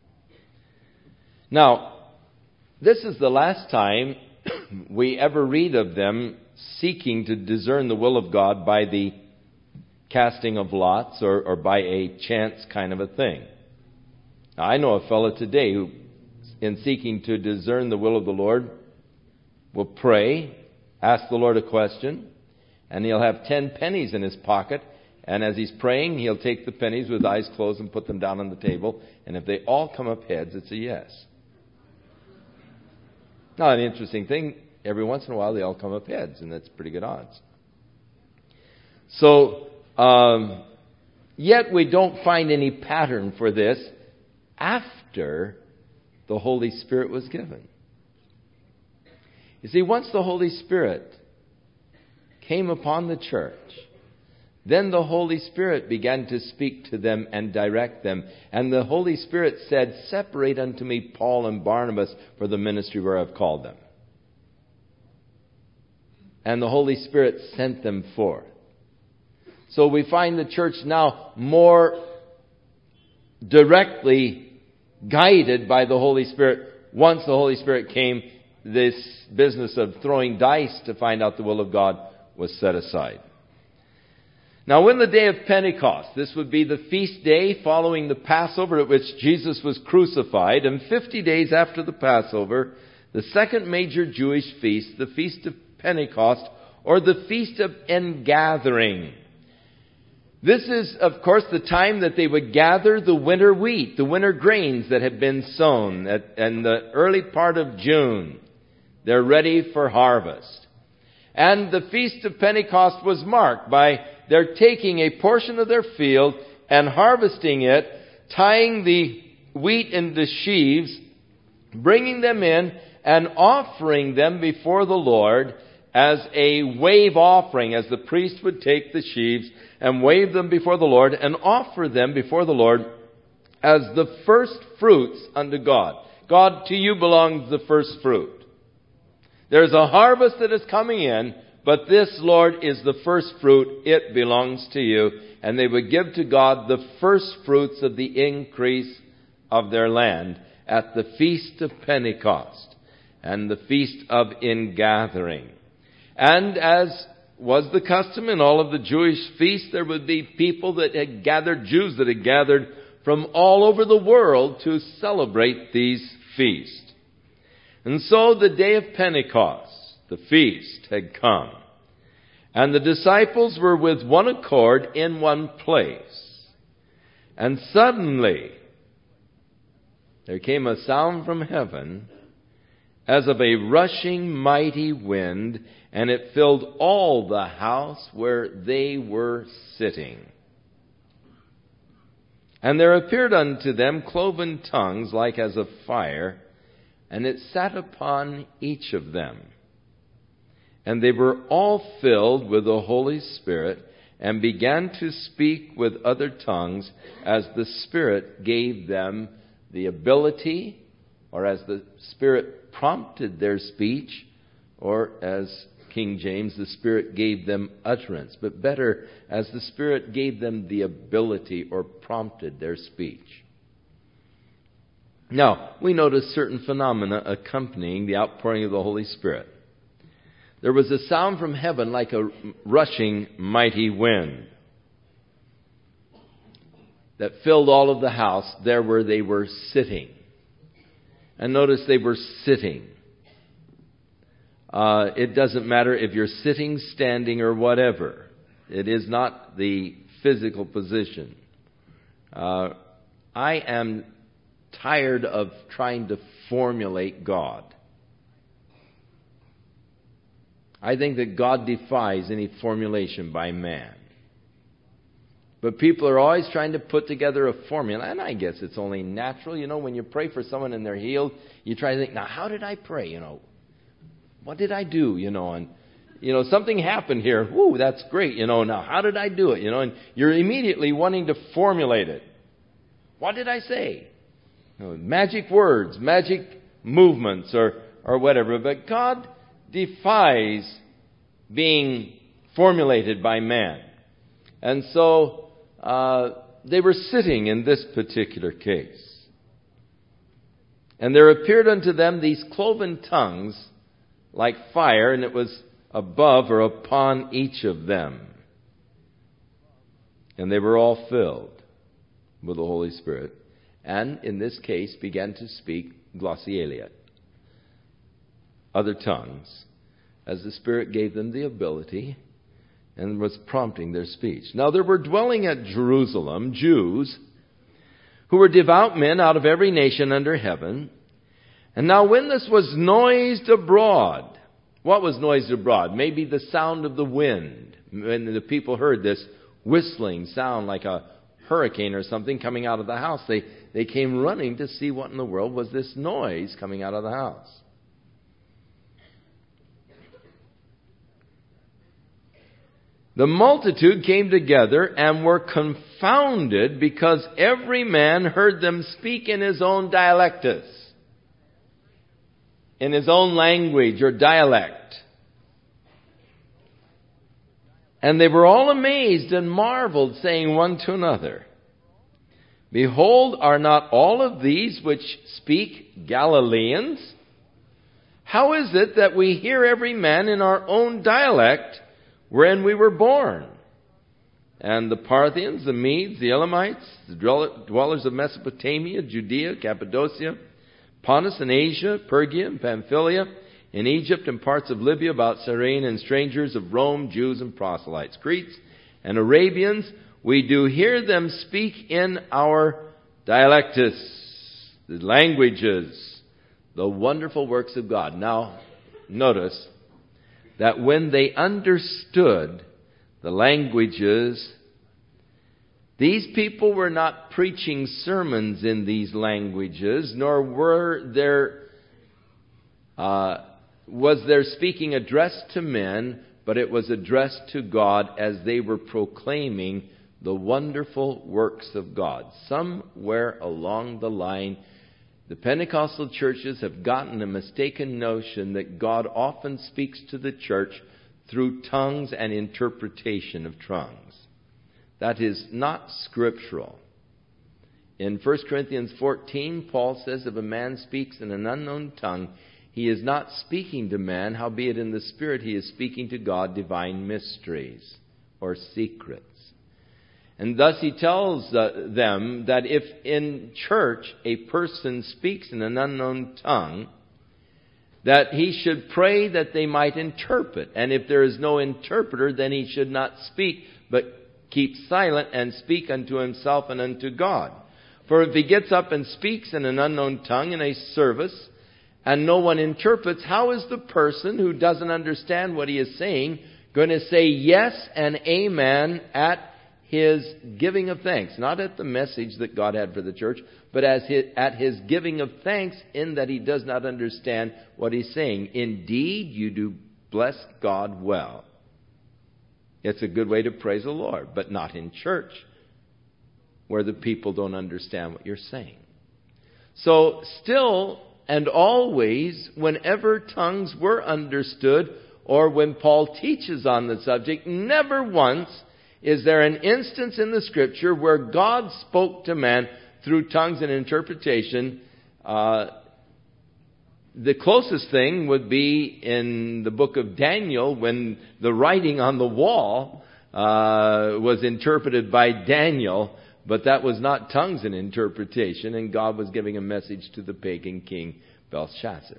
Now, this is the last time we ever read of them seeking to discern the will of God by the casting of lots or by a chance kind of a thing. Now, I know a fellow today who, in seeking to discern the will of the Lord, will pray, ask the Lord a question, and he'll have 10 pennies in his pocket, and as he's praying, he'll take the pennies with eyes closed and put them down on the table, and if they all come up heads, it's a yes. Now, an interesting thing, every once in a while they all come up heads, and that's pretty good odds. So, yet we don't find any pattern for this after the Holy Spirit was given. You see, once the Holy Spirit came upon the church, then the Holy Spirit began to speak to them and direct them. And the Holy Spirit said, "Separate unto me Paul and Barnabas for the ministry where I've called them." And the Holy Spirit sent them forth. So we find the church now more directly guided by the Holy Spirit. Once the Holy Spirit came, this business of throwing dice to find out the will of God was set aside. Now, when the day of Pentecost, this would be the feast day following the Passover at which Jesus was crucified, and 50 days after the Passover, the second major Jewish feast, the Feast of Pentecost, or the Feast of Ingathering. This is, of course, the time that they would gather the winter wheat, the winter grains that had been sown in the early part of June. They're ready for harvest. And the Feast of Pentecost was marked by their taking a portion of their field and harvesting it, tying the wheat into sheaves, bringing them in and offering them before the Lord as a wave offering, as the priest would take the sheaves and wave them before the Lord and offer them before the Lord as the first fruits unto God. God, to you belongs the first fruit. There's a harvest that is coming in, but this, Lord, is the first fruit. It belongs to you. And they would give to God the first fruits of the increase of their land at the Feast of Pentecost and the Feast of Ingathering. And as was the custom in all of the Jewish feasts, there would be people that had gathered, Jews that had gathered from all over the world to celebrate these feasts. And so the day of Pentecost, the feast, had come. And the disciples were with one accord in one place. And suddenly there came a sound from heaven as of a rushing mighty wind, and it filled all the house where they were sitting. And there appeared unto them cloven tongues like as of fire, and it sat upon each of them. And they were all filled with the Holy Spirit, and began to speak with other tongues as the Spirit gave them the ability, or as the Spirit prompted their speech, or as King James, the Spirit gave them utterance. But better, as the Spirit gave them the ability or prompted their speech. Now, we notice certain phenomena accompanying the outpouring of the Holy Spirit. There was a sound from heaven like a rushing mighty wind that filled all of the house there where they were sitting. And notice they were sitting. It doesn't matter if you're sitting, standing, or whatever. It is not the physical position. I am tired of trying to formulate God. I think that God defies any formulation by man. But people are always trying to put together a formula, and I guess it's only natural. You know, when you pray for someone and they're healed, you try to think, now, how did I pray? You know, what did I do? You know, and, you know, something happened here. Ooh, that's great. You know, now, how did I do it? You know, and you're immediately wanting to formulate it. What did I say? You know, magic words, magic movements, or whatever. But God defies being formulated by man. And so they were sitting in this particular case. And there appeared unto them these cloven tongues like fire, and it was above or upon each of them. And they were all filled with the Holy Spirit. And in this case began to speak glossolalia, other tongues, as the Spirit gave them the ability and was prompting their speech. Now there were dwelling at Jerusalem Jews who were devout men out of every nation under heaven. And now when this was noised abroad, what was noised abroad? Maybe the sound of the wind. When the people heard this whistling sound like a hurricane or something coming out of the house, they came running to see what in the world was this noise coming out of the house. The multitude came together and were confounded because every man heard them speak in his own dialectus, in his own language or dialect. And they were all amazed and marveled, saying one to another, Behold, are not all of these which speak Galileans? How is it that we hear every man in our own dialect wherein we were born? And the Parthians, the Medes, the Elamites, the dwellers of Mesopotamia, Judea, Cappadocia, Pontus and Asia, Phrygia and Pamphylia, in Egypt and parts of Libya about Cyrene, and strangers of Rome, Jews and proselytes, Cretes and Arabians, we do hear them speak in our dialectus, the languages, the wonderful works of God. Now, notice that when they understood the languages, these people were not preaching sermons in these languages, nor was their speaking addressed to men, but it was addressed to God as they were proclaiming the wonderful works of God. Somewhere along the line, the Pentecostal churches have gotten a mistaken notion that God often speaks to the church through tongues and interpretation of tongues. That is not scriptural. In 1 Corinthians 14, Paul says, if a man speaks in an unknown tongue, he is not speaking to man, howbeit in the Spirit he is speaking to God divine mysteries or secrets. And thus he tells them that if in church a person speaks in an unknown tongue, that he should pray that they might interpret. And if there is no interpreter, then he should not speak, but keep silent and speak unto himself and unto God. For if he gets up and speaks in an unknown tongue in a service, and no one interprets, how is the person who doesn't understand what he is saying going to say yes and amen at his giving of thanks? Not at the message that God had for the church, but at his giving of thanks, in that he does not understand what he's saying. Indeed, you do bless God well. It's a good way to praise the Lord, but not in church, where the people don't understand what you're saying. So still and always, whenever tongues were understood, or when Paul teaches on the subject, never once is there an instance in the Scripture where God spoke to man through tongues and interpretation. The closest thing would be in the book of Daniel, when the writing on the wall was interpreted by Daniel, but that was not tongues and interpretation, and God was giving a message to the pagan king Belshazzar.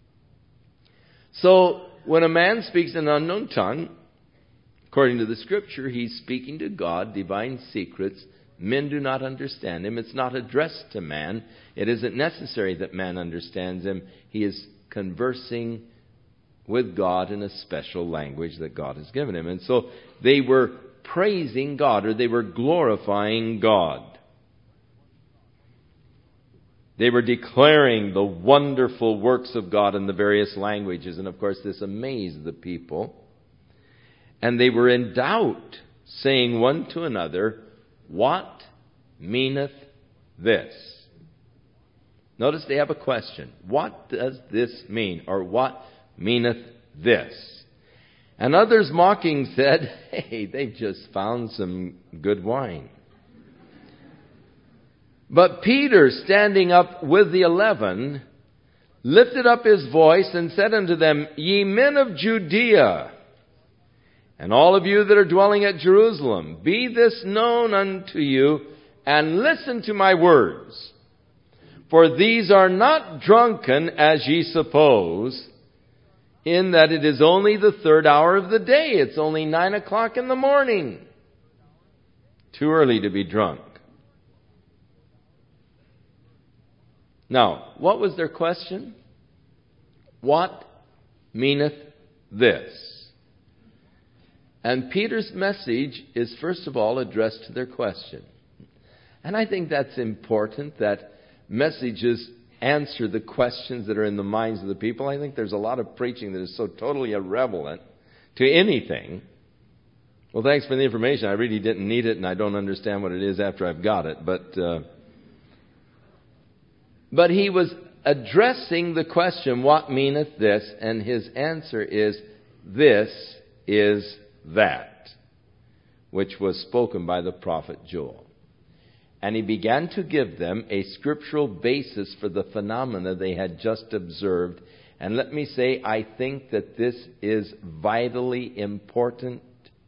So, when a man speaks in an unknown tongue, according to the Scripture, he's speaking to God, divine secrets. Men do not understand him. It's not addressed to man. It isn't necessary that man understands him. He is conversing with God in a special language that God has given him. And so they were praising God, or they were glorifying God. They were declaring the wonderful works of God in the various languages. And of course, this amazed the people. And they were in doubt, saying one to another, what meaneth this? Notice they have a question. What does this mean? Or what meaneth this? And others mocking said, hey, they've just found some good wine. But Peter, standing up with the 11, lifted up his voice and said unto them, Ye men of Judea, and all of you that are dwelling at Jerusalem, be this known unto you, and listen to my words. For these are not drunken, as ye suppose, in that it is only the third hour of the day. It's only 9 o'clock in the morning. Too early to be drunk. Now, what was their question? What meaneth this? And Peter's message is first of all addressed to their question. And I think that's important, that messages answer the questions that are in the minds of the people. I think there's a lot of preaching that is so totally irrelevant to anything. Well, thanks for the information. I really didn't need it, and I don't understand what it is after I've got it. But he was addressing the question, what meaneth this? And his answer is, this is that, which was spoken by the prophet Joel. And he began to give them a scriptural basis for the phenomena they had just observed. And let me say, I think that this is vitally important.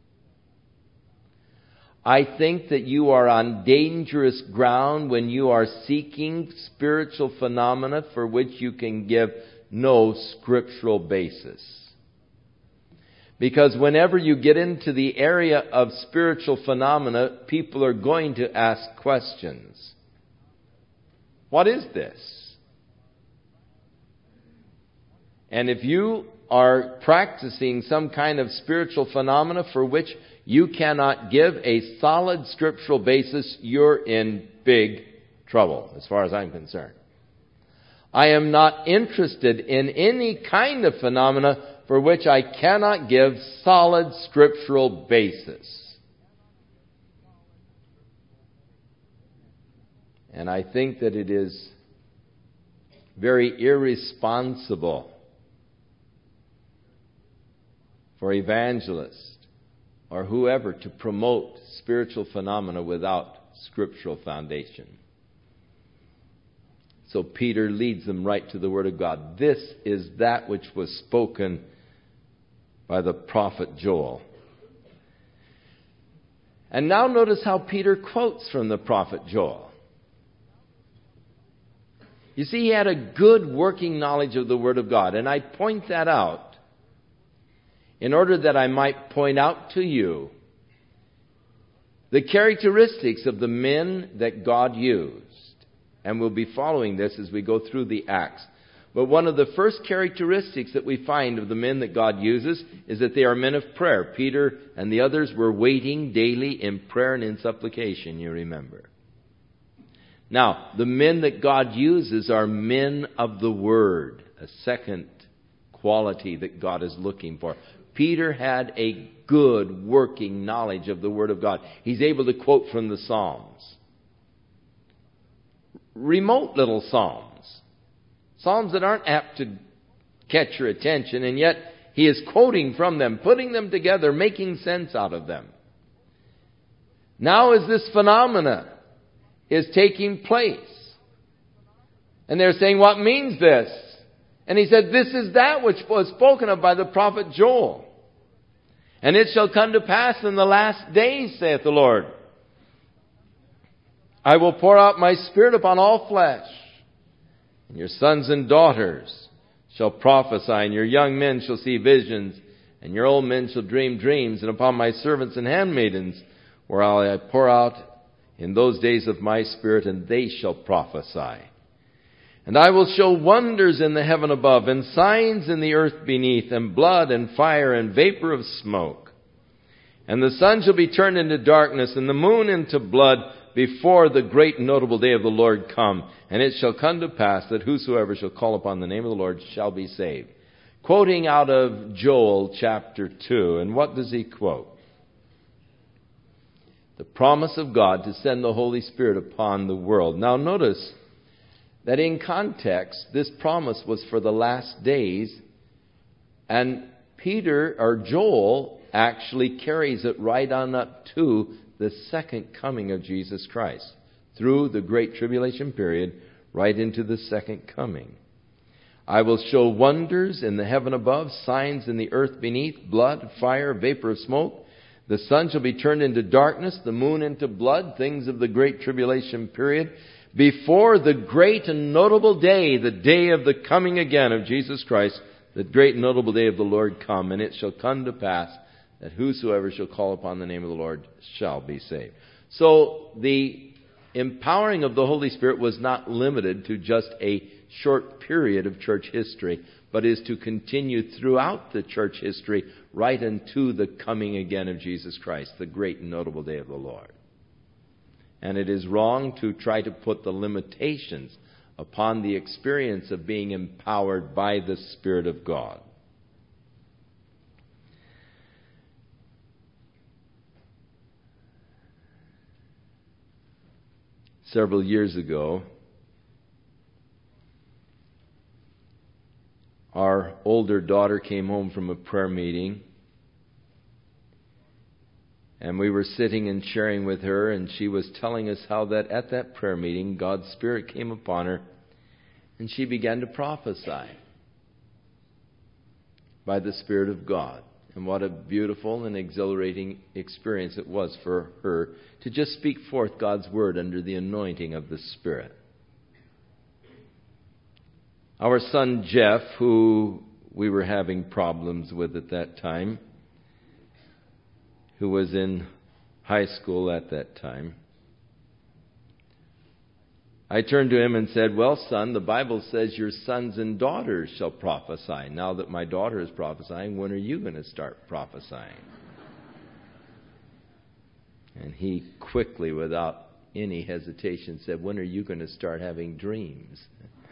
I think that you are on dangerous ground when you are seeking spiritual phenomena for which you can give no scriptural basis. Because whenever you get into the area of spiritual phenomena, people are going to ask questions. What is this? And if you are practicing some kind of spiritual phenomena for which you cannot give a solid scriptural basis, you're in big trouble, as far as I'm concerned. I am not interested in any kind of phenomena for which I cannot give solid scriptural basis. And I think that it is very irresponsible for evangelists or whoever to promote spiritual phenomena without scriptural foundation. So Peter leads them right to the Word of God. This is that which was spoken by the prophet Joel. And now notice how Peter quotes from the prophet Joel. You see, he had a good working knowledge of the Word of God. And I point that out in order that I might point out to you the characteristics of the men that God used. And we'll be following this as we go through the Acts. But one of the first characteristics that we find of the men that God uses is that they are men of prayer. Peter and the others were waiting daily in prayer and in supplication, you remember. Now, the men that God uses are men of the Word, a second quality that God is looking for. Peter had a good working knowledge of the Word of God. He's able to quote from the Psalms. Remote little psalms. Psalms that aren't apt to catch your attention, and yet he is quoting from them, putting them together, making sense out of them. Now as this phenomena is taking place, and they're saying, what means this? And he said, this is that which was spoken of by the prophet Joel. And it shall come to pass in the last days, saith the Lord, I will pour out my Spirit upon all flesh, and your sons and daughters shall prophesy, and your young men shall see visions, and your old men shall dream dreams, and upon my servants and handmaidens where I pour out in those days of my Spirit, and they shall prophesy. And I will show wonders in the heaven above, and signs in the earth beneath, and blood and fire and vapor of smoke. And the sun shall be turned into darkness, and the moon into blood, before the great and notable day of the Lord come. And it shall come to pass that whosoever shall call upon the name of the Lord shall be saved. Quoting out of Joel chapter 2. And what does he quote? The promise of God to send the Holy Spirit upon the world. Now notice that in context, this promise was for the last days. And Joel actually carries it right on up to the second coming of Jesus Christ, through the great tribulation period, right into the second coming. I will show wonders in the heaven above, signs in the earth beneath, blood, fire, vapor of smoke. The sun shall be turned into darkness, the moon into blood, things of the great tribulation period, before the great and notable day, the day of the coming again of Jesus Christ, the great and notable day of the Lord come. And it shall come to pass that whosoever shall call upon the name of the Lord shall be saved. So the empowering of the Holy Spirit was not limited to just a short period of church history, but is to continue throughout the church history right into the coming again of Jesus Christ, the great and notable day of the Lord. And it is wrong to try to put the limitations upon the experience of being empowered by the Spirit of God. Several years ago, our older daughter came home from a prayer meeting, and we were sitting and sharing with her, and she was telling us how that at that prayer meeting, God's Spirit came upon her, and she began to prophesy by the Spirit of God. And what a beautiful and exhilarating experience it was for her to just speak forth God's Word under the anointing of the Spirit. Our son Jeff, who we were having problems with at that time, who was in high school at that time. I turned to him and said, "Well, son, the Bible says your sons and daughters shall prophesy. Now that my daughter is prophesying, when are you going to start prophesying?" And he quickly, without any hesitation, said, "When are you going to start having dreams?"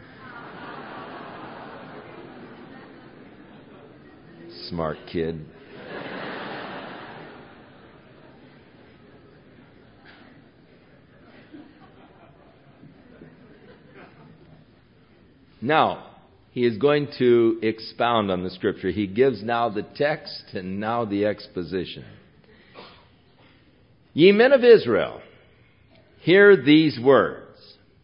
Smart kid. Now, he is going to expound on the Scripture. He gives now the text and now the exposition. "Ye men of Israel, hear these words.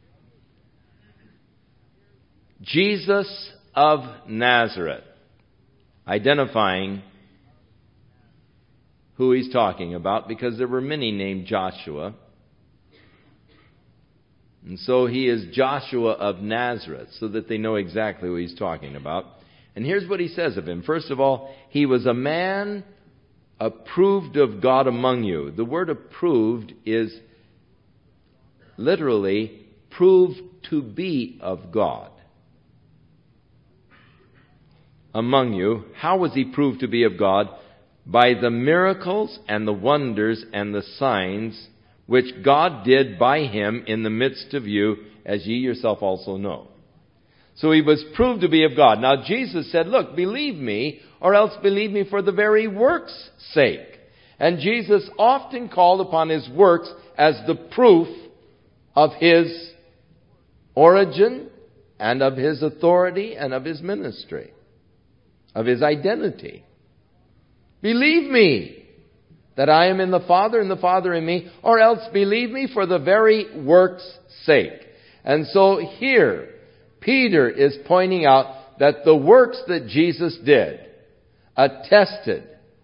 Jesus of Nazareth," identifying who he's talking about, because there were many named Joshua. And so he is Joshua of Nazareth, so that they know exactly who he's talking about. And here's what he says of him. First of all, he was a man approved of God among you. The word approved is literally proved to be of God among you. How was he proved to be of God? By the miracles and the wonders and the signs which God did by him in the midst of you, as ye yourself also know. So he was proved to be of God. Now Jesus said, "Look, believe me, or else believe me for the very works' sake." And Jesus often called upon his works as the proof of his origin and of his authority and of his ministry, of his identity. "Believe me that I am in the Father and the Father in me, or else believe me for the very works' sake." And so here, Peter is pointing out that the works that Jesus did attested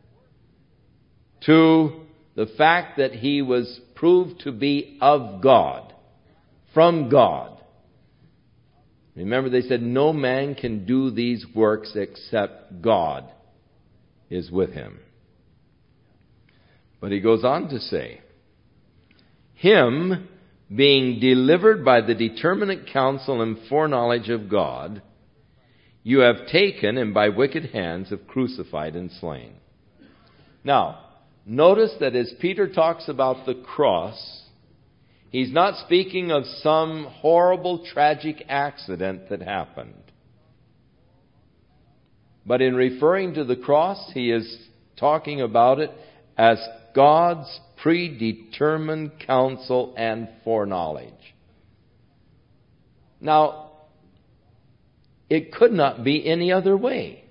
to the fact that he was proved to be of God, from God. Remember, they said no man can do these works except God is with him. But he goes on to say, "Him being delivered by the determinate counsel and foreknowledge of God, you have taken and by wicked hands have crucified and slain." Now, notice that as Peter talks about the cross, he's not speaking of some horrible, tragic accident that happened. But in referring to the cross, he is talking about it as God's predetermined counsel and foreknowledge. Now, it could not be any other way,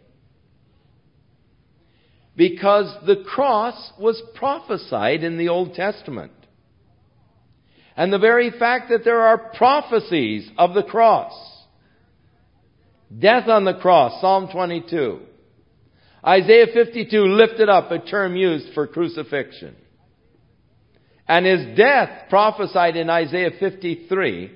because the cross was prophesied in the Old Testament. And the very fact that there are prophecies of the cross, death on the cross, Psalm 22, Isaiah 52, lifted up, a term used for crucifixion. And his death, prophesied in Isaiah 53.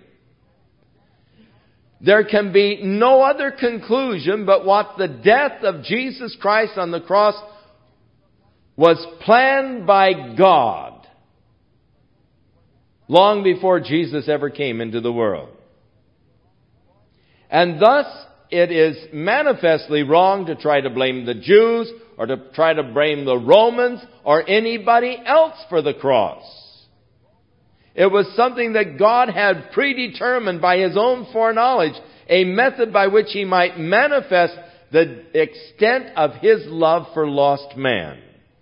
There can be no other conclusion but what the death of Jesus Christ on the cross was planned by God long before Jesus ever came into the world. And thus, it is manifestly wrong to try to blame the Jews or to try to blame the Romans or anybody else for the cross. It was something that God had predetermined by his own foreknowledge, a method by which he might manifest the extent of his love for lost man.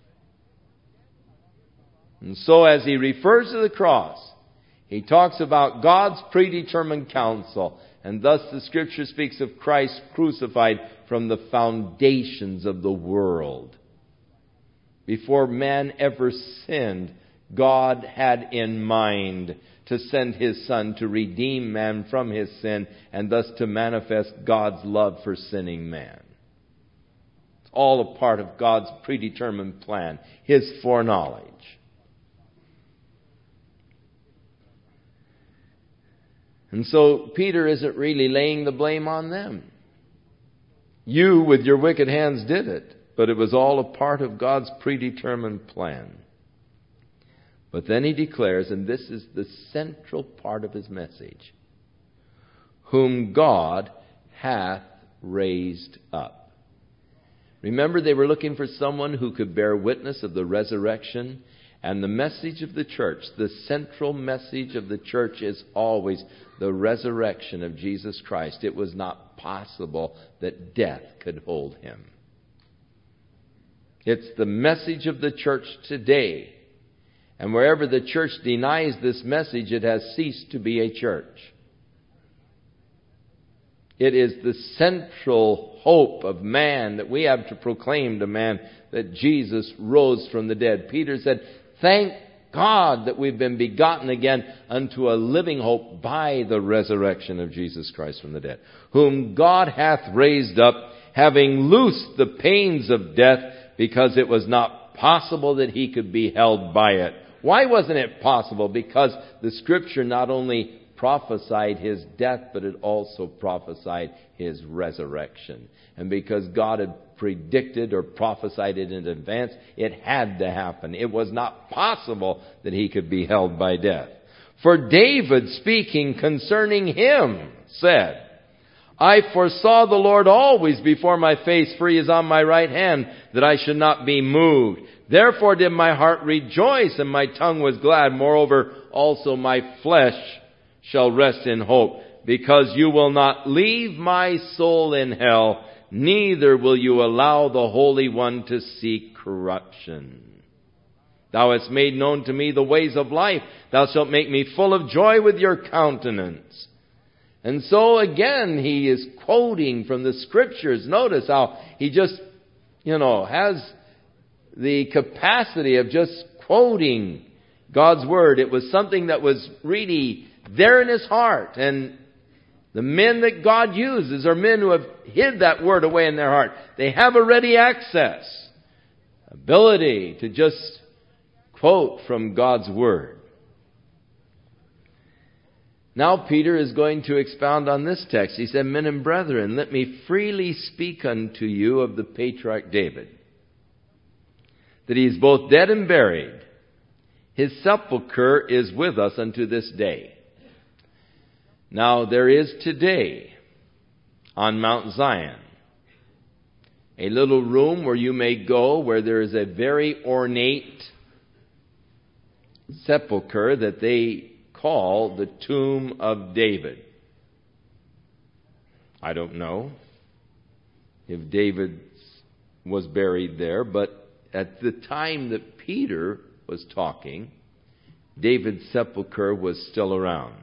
And so as he refers to the cross, he talks about God's predetermined counsel. And thus the Scripture speaks of Christ crucified from the foundations of the world. Before man ever sinned, God had in mind to send his Son to redeem man from his sin and thus to manifest God's love for sinning man. It's all a part of God's predetermined plan, his foreknowledge. And so Peter isn't really laying the blame on them. You, with your wicked hands, did it. but it was all a part of God's predetermined plan. But then he declares, and this is the central part of his message, whom God hath raised up. Remember, they were looking for someone who could bear witness of the resurrection. And the message of the church, the central message of the church, is always the resurrection of Jesus Christ. It was not possible that death could hold him. It's the message of the church today. And wherever the church denies this message, it has ceased to be a church. It is the central hope of man that we have to proclaim to man that Jesus rose from the dead. Peter said, "Thank God that we've been begotten again unto a living hope by the resurrection of Jesus Christ from the dead, whom God hath raised up, having loosed the pains of death, because it was not possible that he could be held by it." Why wasn't it possible? Because the Scripture not only prophesied his death, but it also prophesied his resurrection. And because God had predicted or prophesied it in advance, it had to happen. It was not possible that he could be held by death. For David, speaking concerning him, said, "I foresaw the Lord always before my face, for he is on my right hand, that I should not be moved. Therefore did my heart rejoice, and my tongue was glad. Moreover, also my flesh shall rest in hope, because you will not leave my soul in hell, neither will you allow the Holy One to see corruption. Thou hast made known to me the ways of life. Thou shalt make me full of joy with your countenance." And so again, he is quoting from the Scriptures. Notice how he just, has the capacity of just quoting God's Word. It was something that was really there in his heart. And the men that God uses are men who have hid that Word away in their heart. They have a ready access, ability to just quote from God's Word. Now Peter is going to expound on this text. He said, "Men and brethren, let me freely speak unto you of the patriarch David, that he is both dead and buried. His sepulchre is with us unto this day." Now there is today on Mount Zion a little room where you may go, where there is a very ornate sepulchre that they call the tomb of David. I don't know if David was buried there, but at the time that Peter was talking, David's sepulchre was still around.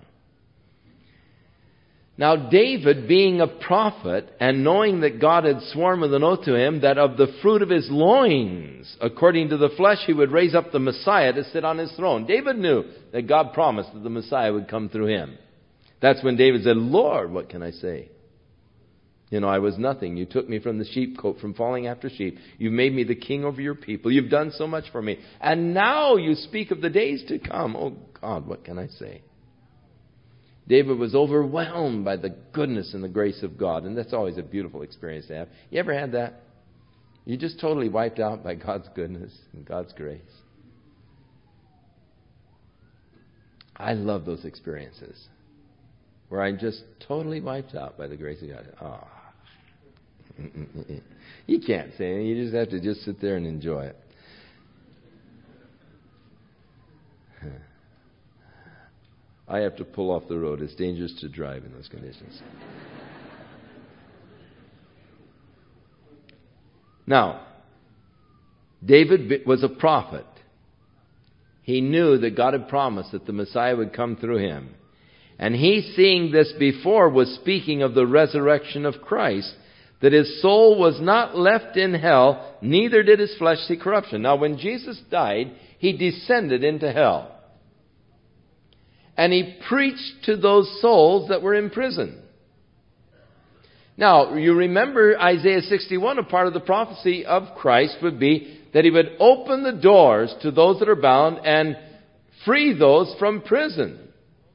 Now David, being a prophet, and knowing that God had sworn with an oath to him that of the fruit of his loins, according to the flesh, he would raise up the Messiah to sit on his throne. David knew that God promised that the Messiah would come through him. That's when David said, "Lord, what can I say? I was nothing. You took me from the sheepcote, from falling after sheep. You made me the king over your people. You've done so much for me. And now you speak of the days to come. Oh God, what can I say?" David was overwhelmed by the goodness and the grace of God. And that's always a beautiful experience to have. You ever had that? You're just totally wiped out by God's goodness and God's grace. I love those experiences where I'm just totally wiped out by the grace of God. Oh. You can't say anything. You just have to just sit there and enjoy it. I have to pull off the road. It's dangerous to drive in those conditions. Now, David was a prophet. He knew that God had promised that the Messiah would come through him. And he, seeing this before, was speaking of the resurrection of Christ, that his soul was not left in hell, neither did his flesh see corruption. Now, when Jesus died, he descended into hell. And he preached to those souls that were in prison. Now, you remember Isaiah 61, a part of the prophecy of Christ would be that he would open the doors to those that are bound and free those from prison.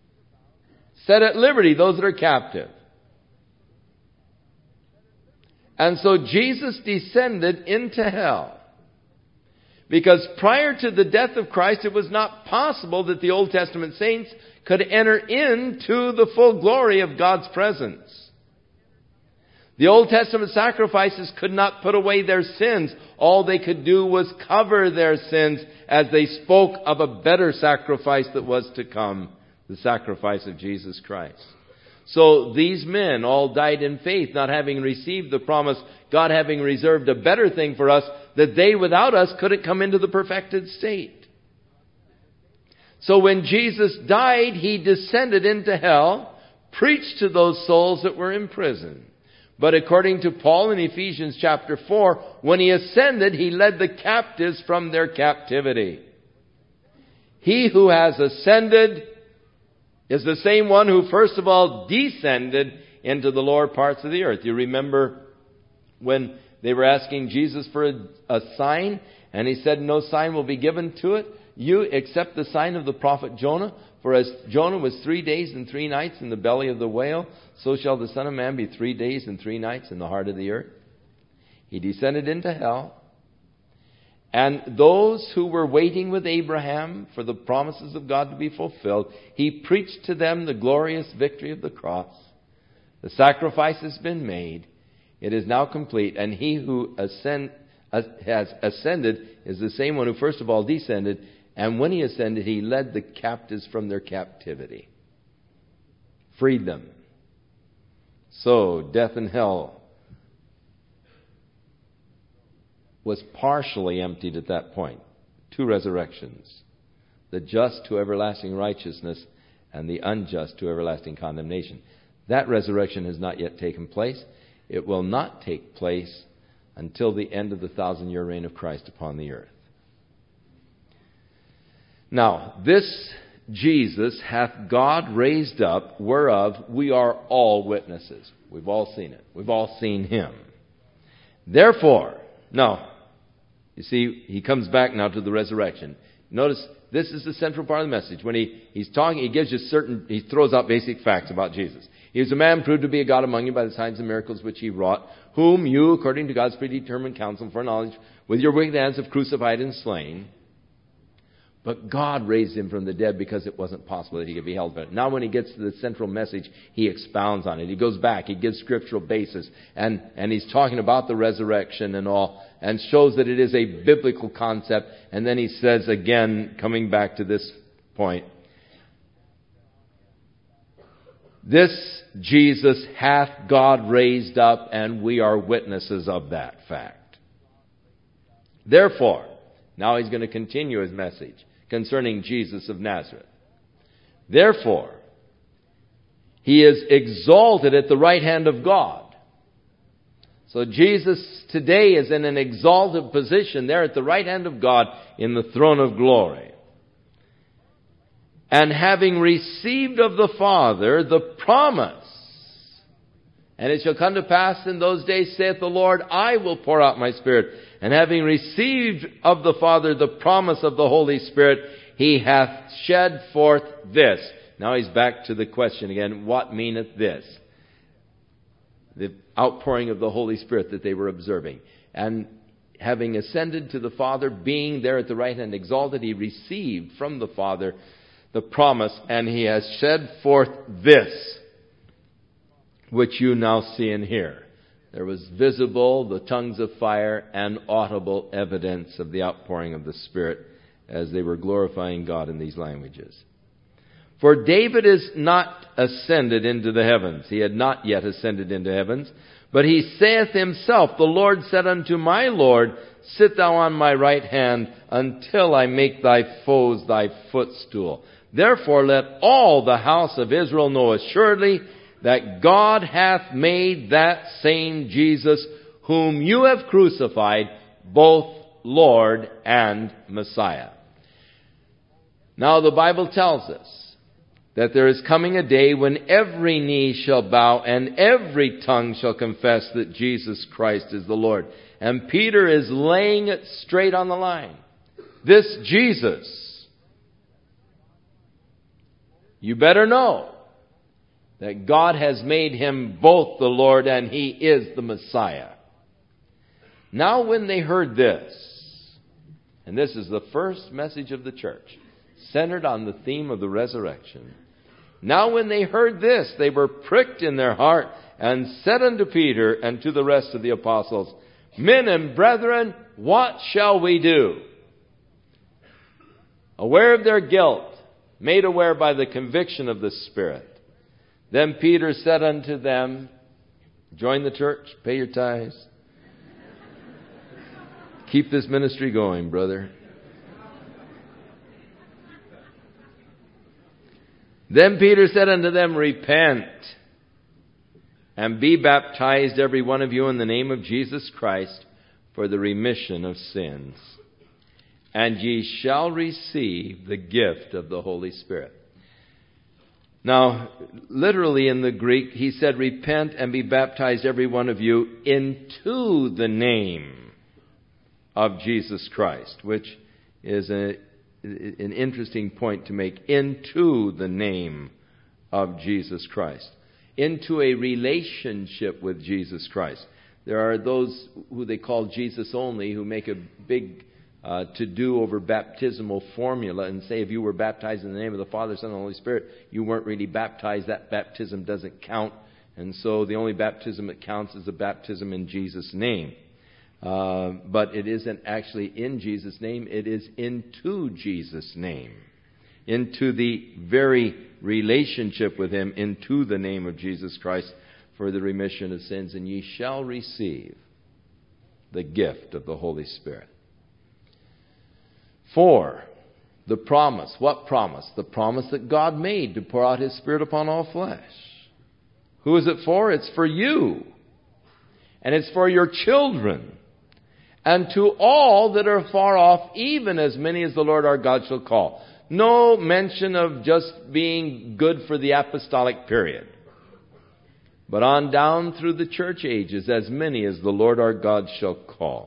Set at liberty those that are captive. And so Jesus descended into hell. Because prior to the death of Christ, it was not possible that the Old Testament saints could enter into the full glory of God's presence. The Old Testament sacrifices could not put away their sins. All they could do was cover their sins as they spoke of a better sacrifice that was to come, the sacrifice of Jesus Christ. So these men all died in faith, not having received the promise, God having reserved a better thing for us, that they without us couldn't come into the perfected state. So when Jesus died, He descended into hell, preached to those souls that were in prison. But according to Paul in Ephesians chapter 4, when He ascended, He led the captives from their captivity. He who has ascended is the same one who first of all descended into the lower parts of the earth. You remember when they were asking Jesus for a sign, and He said, no sign will be given to it, you except the sign of the prophet Jonah. For as Jonah was 3 days and 3 nights in the belly of the whale, so shall the Son of Man be 3 days and 3 nights in the heart of the earth. He descended into hell. And those who were waiting with Abraham for the promises of God to be fulfilled, He preached to them the glorious victory of the cross. The sacrifice has been made. It is now complete. And He who has ascended is the same one who first of all descended. And when He ascended, He led the captives from their captivity. Freed them. So, death and hell was partially emptied at that point. 2 resurrections. The just to everlasting righteousness and the unjust to everlasting condemnation. That resurrection has not yet taken place. It will not take place until the end of the 1,000-year reign of Christ upon the earth. Now, this Jesus hath God raised up, whereof we are all witnesses. We've all seen it. We've all seen Him. Therefore, now, you see, He comes back now to the resurrection. Notice, this is the central part of the message. When he's talking, He gives you he throws out basic facts about Jesus. He was a man proved to be a God among you by the signs and miracles which He wrought, whom you, according to God's predetermined counsel and foreknowledge, with your wicked hands have crucified and slain. But God raised Him from the dead because it wasn't possible that He could be held. But now when He gets to the central message, He expounds on it. He goes back. He gives scriptural basis. And He's talking about the resurrection and all. And shows that it is a biblical concept. And then He says again, coming back to this point, this Jesus hath God raised up, and we are witnesses of that fact. Therefore, now He's going to continue His message concerning Jesus of Nazareth. Therefore, He is exalted at the right hand of God. So Jesus today is in an exalted position there at the right hand of God in the throne of glory. And having received of the Father the promise, and it shall come to pass in those days, saith the Lord, I will pour out my Spirit. And having received of the Father the promise of the Holy Spirit, He hath shed forth this. Now He's back to the question again, what meaneth this? The outpouring of the Holy Spirit that they were observing. And having ascended to the Father, being there at the right hand exalted, He received from the Father the promise, and He has shed forth this, which you now see and hear. There was visible, the tongues of fire, and audible evidence of the outpouring of the Spirit as they were glorifying God in these languages. For David is not ascended into the heavens. He had not yet ascended into heavens. But he saith himself, the Lord said unto my Lord, sit thou on my right hand until I make thy foes thy footstool. Therefore let all the house of Israel know assuredly that God hath made that same Jesus whom you have crucified, both Lord and Messiah. Now the Bible tells us that there is coming a day when every knee shall bow and every tongue shall confess that Jesus Christ is the Lord. And Peter is laying it straight on the line. This Jesus, you better know that God has made Him both the Lord and He is the Messiah. Now when they heard this, and this is the first message of the church, centered on the theme of the resurrection. Now when they heard this, they were pricked in their heart and said unto Peter and to the rest of the apostles, Men and brethren, what shall we do? Aware of their guilt, made aware by the conviction of the Spirit. Then Peter said unto them, join the church, pay your tithes. Keep this ministry going, brother. Then Peter said unto them, Repent, and be baptized every one of you in the name of Jesus Christ for the remission of sins. And ye shall receive the gift of the Holy Spirit. Now, literally in the Greek, he said, Repent and be baptized every one of you into the name of Jesus Christ, which is an interesting point to make. Into the name of Jesus Christ. Into a relationship with Jesus Christ. There are those who they call Jesus only who make a big to-do over baptismal formula and say if you were baptized in the name of the Father, Son, and Holy Spirit, you weren't really baptized. That baptism doesn't count. And so the only baptism that counts is the baptism in Jesus' name. But it isn't actually in Jesus' name. It is into Jesus' name. Into the very relationship with Him, into the name of Jesus Christ for the remission of sins. And ye shall receive the gift of the Holy Spirit. 4, the promise. What promise? The promise that God made to pour out His Spirit upon all flesh. Who is it for? It's for you. And it's for your children. And to all that are far off, even as many as the Lord our God shall call. No mention of just being good for the apostolic period. But on down through the church ages, as many as the Lord our God shall call.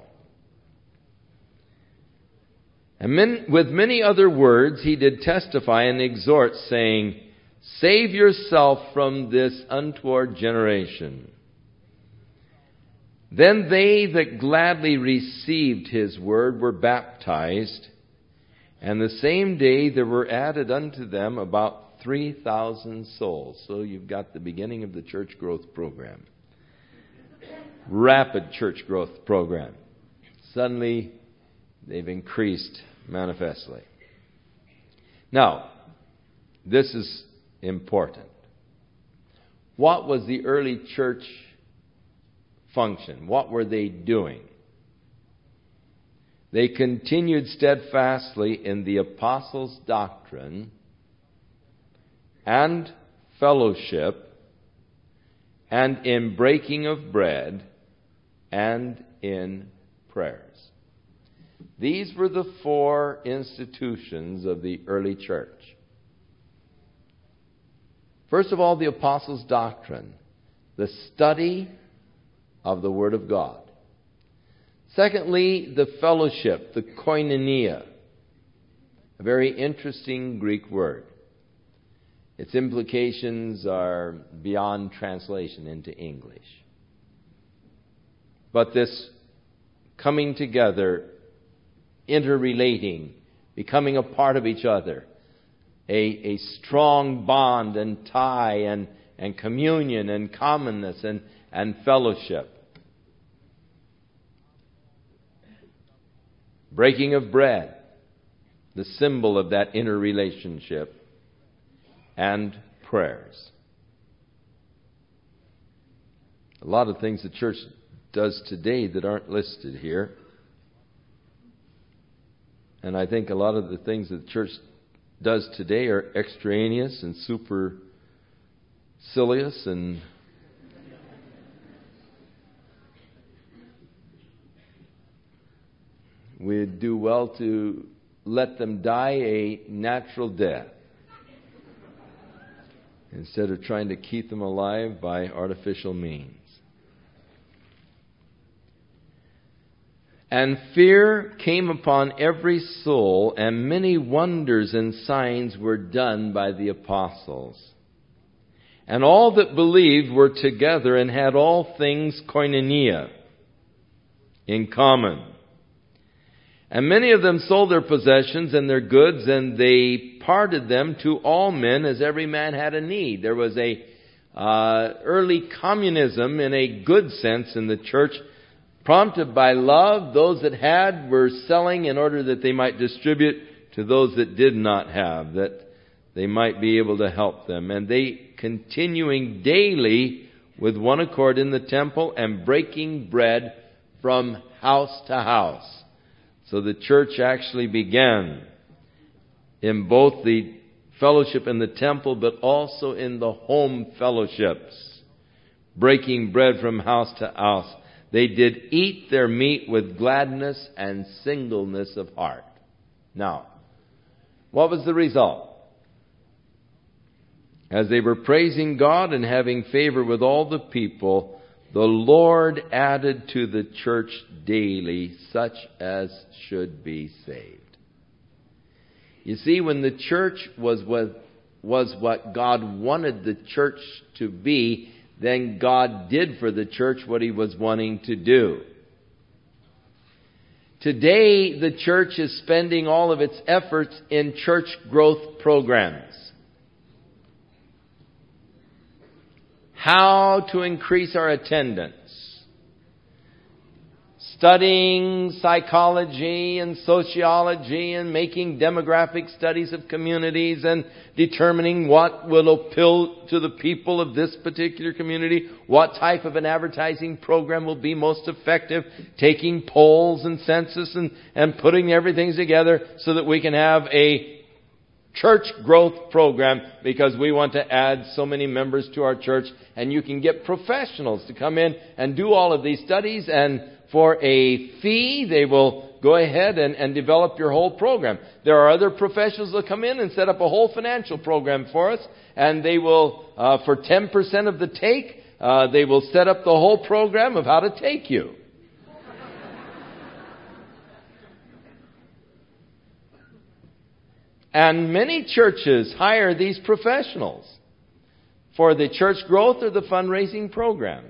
And with many other words he did testify and exhort, saying, Save yourself from this untoward generation. Then they that gladly received his word were baptized, and the same day there were added unto them about 3,000 souls. So you've got the beginning of the church growth program. Rapid church growth program. Suddenly, they've increased manifestly. Now, this is important. What was the early church function? What were they doing? They continued steadfastly in the apostles' doctrine and fellowship and in breaking of bread and in prayers. These were the 4 institutions of the early church. First of all, the apostles' doctrine, the study of the Word of God. Secondly, the fellowship, the koinonia, a very interesting Greek word. Its implications are beyond translation into English. But this coming together, interrelating, becoming a part of each other, a strong bond and tie and communion and commonness and fellowship. Breaking of bread, the symbol of that interrelationship, and prayers. A lot of things the church does today that aren't listed here. And I think a lot of the things that the church does today are extraneous and supercilious and we'd do well to let them die a natural death instead of trying to keep them alive by artificial means. And fear came upon every soul, and many wonders and signs were done by the apostles. And all that believed were together and had all things koinonia. in common. And many of them sold their possessions and their goods, and they parted them to all men as every man had a need. There was a early communism in a good sense in the church, prompted by love. Those that had were selling in order that they might distribute to those that did not have, that they might be able to help them. And they continuing daily with one accord in the temple and breaking bread from house to house. So the church actually began in both the fellowship in the temple, but also in the home fellowships, breaking bread from house to house. They did eat their meat with gladness and singleness of heart. Now, what was the result? As they were praising God and having favor with all the people, the Lord added to the church daily such as should be saved. You see, when the church was what God wanted the church to be, then God did for the church what He was wanting to do. Today, the church is spending all of its efforts in church growth programs. How to increase our attendance. Studying psychology and sociology and making demographic studies of communities and determining what will appeal to the people of this particular community, what type of an advertising program will be most effective, taking polls and census and putting everything together so that we can have a church growth program, because we want to add so many members to our church. And you can get professionals to come in and do all of these studies, and for a fee they will go ahead and develop your whole program. There are other professionals that come in and set up a whole financial program for us, and they will, for 10% of the take, they will set up the whole program of how to take you. And many churches hire these professionals for the church growth or the fundraising programs.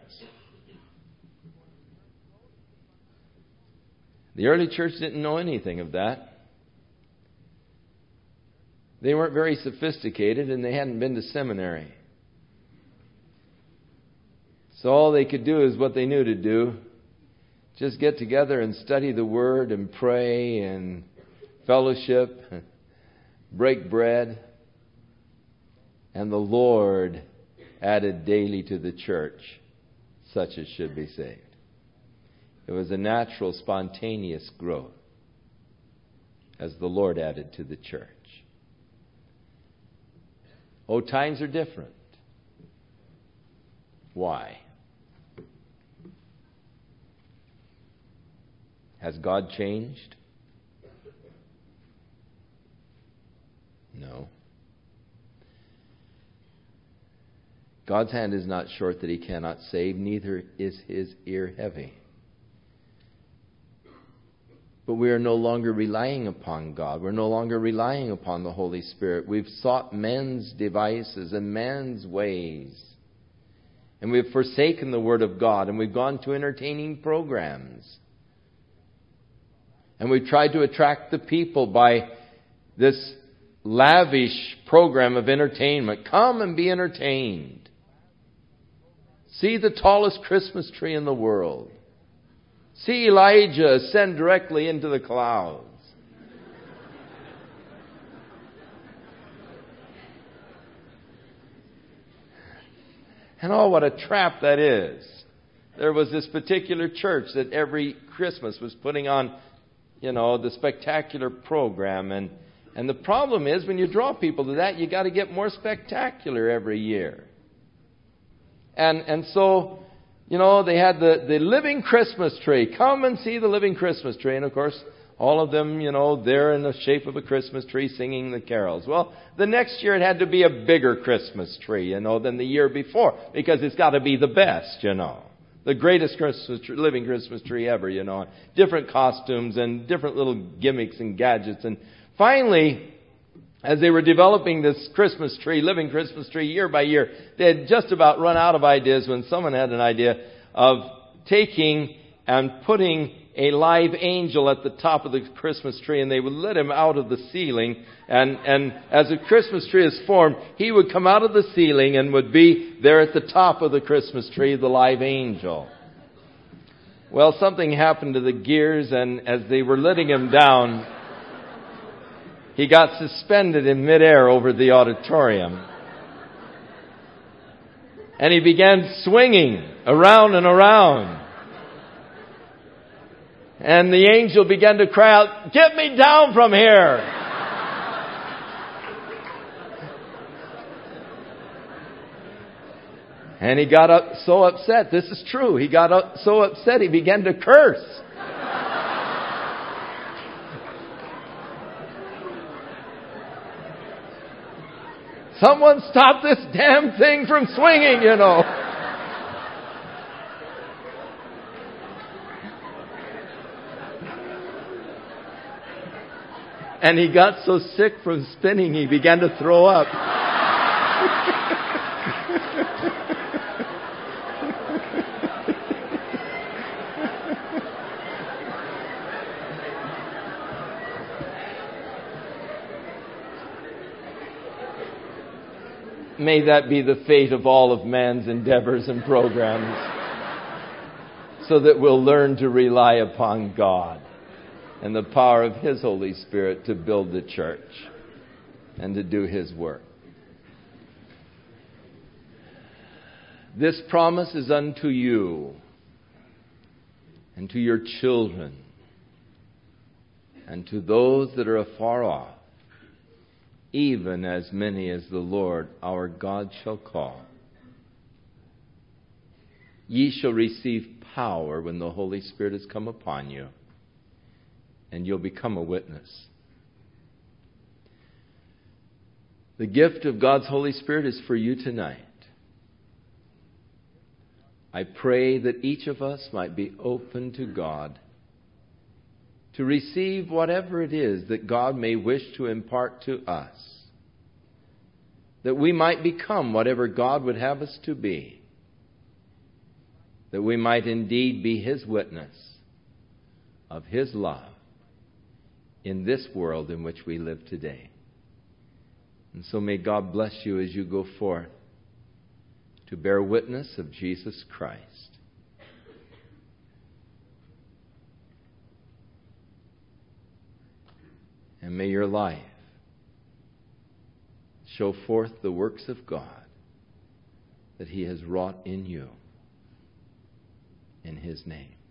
The early church didn't know anything of that. They weren't very sophisticated, and they hadn't been to seminary. So all they could do is what they knew to do. Just get together and study the Word and pray and fellowship, break bread. And the Lord added daily to the church such as should be saved. It was a natural, spontaneous growth as the Lord added to the church. Oh, times are different. Why? Has God changed? No. God's hand is not short that He cannot save, neither is His ear heavy. But we are no longer relying upon God. We're no longer relying upon the Holy Spirit. We've sought men's devices and man's ways. And we've forsaken the Word of God, and we've gone to entertaining programs. And we've tried to attract the people by this lavish program of entertainment. Come and be entertained. See the tallest Christmas tree in the world. See Elijah ascend directly into the clouds. And oh, what a trap that is. There was this particular church that every Christmas was putting on, the spectacular program. And the problem is, when you draw people to that, you got to get more spectacular every year. And so, they had the living Christmas tree. Come and see the living Christmas tree. And of course, all of them, they're in the shape of a Christmas tree singing the carols. Well, the next year it had to be a bigger Christmas tree, than the year before. Because it's got to be the best, The greatest living Christmas tree ever, Different costumes and different little gimmicks and gadgets. And finally, as they were developing this Christmas tree, living Christmas tree, year by year, they had just about run out of ideas when someone had an idea of taking and putting a live angel at the top of the Christmas tree, and they would let him out of the ceiling. And as a Christmas tree is formed, he would come out of the ceiling and would be there at the top of the Christmas tree, the live angel. Well, something happened to the gears, and as they were letting him down, he got suspended in midair over the auditorium. And he began swinging around and around. And the angel began to cry out, "Get me down from here!" And he got so upset. This is true. He got so upset he began to curse. Someone stop this damn thing from swinging, you know. And he got so sick from spinning, he began to throw up. May that be the fate of all of man's endeavors and programs, so that we'll learn to rely upon God and the power of His Holy Spirit to build the church and to do His work. This promise is unto you and to your children and to those that are afar off, even as many as the Lord our God shall call. Ye shall receive power when the Holy Spirit has come upon you, and you'll become a witness. The gift of God's Holy Spirit is for you tonight. I pray that each of us might be open to God to receive whatever it is that God may wish to impart to us, that we might become whatever God would have us to be, that we might indeed be His witness of His love in this world in which we live today. And so may God bless you as you go forth to bear witness of Jesus Christ. And may your life show forth the works of God that He has wrought in you. In His name.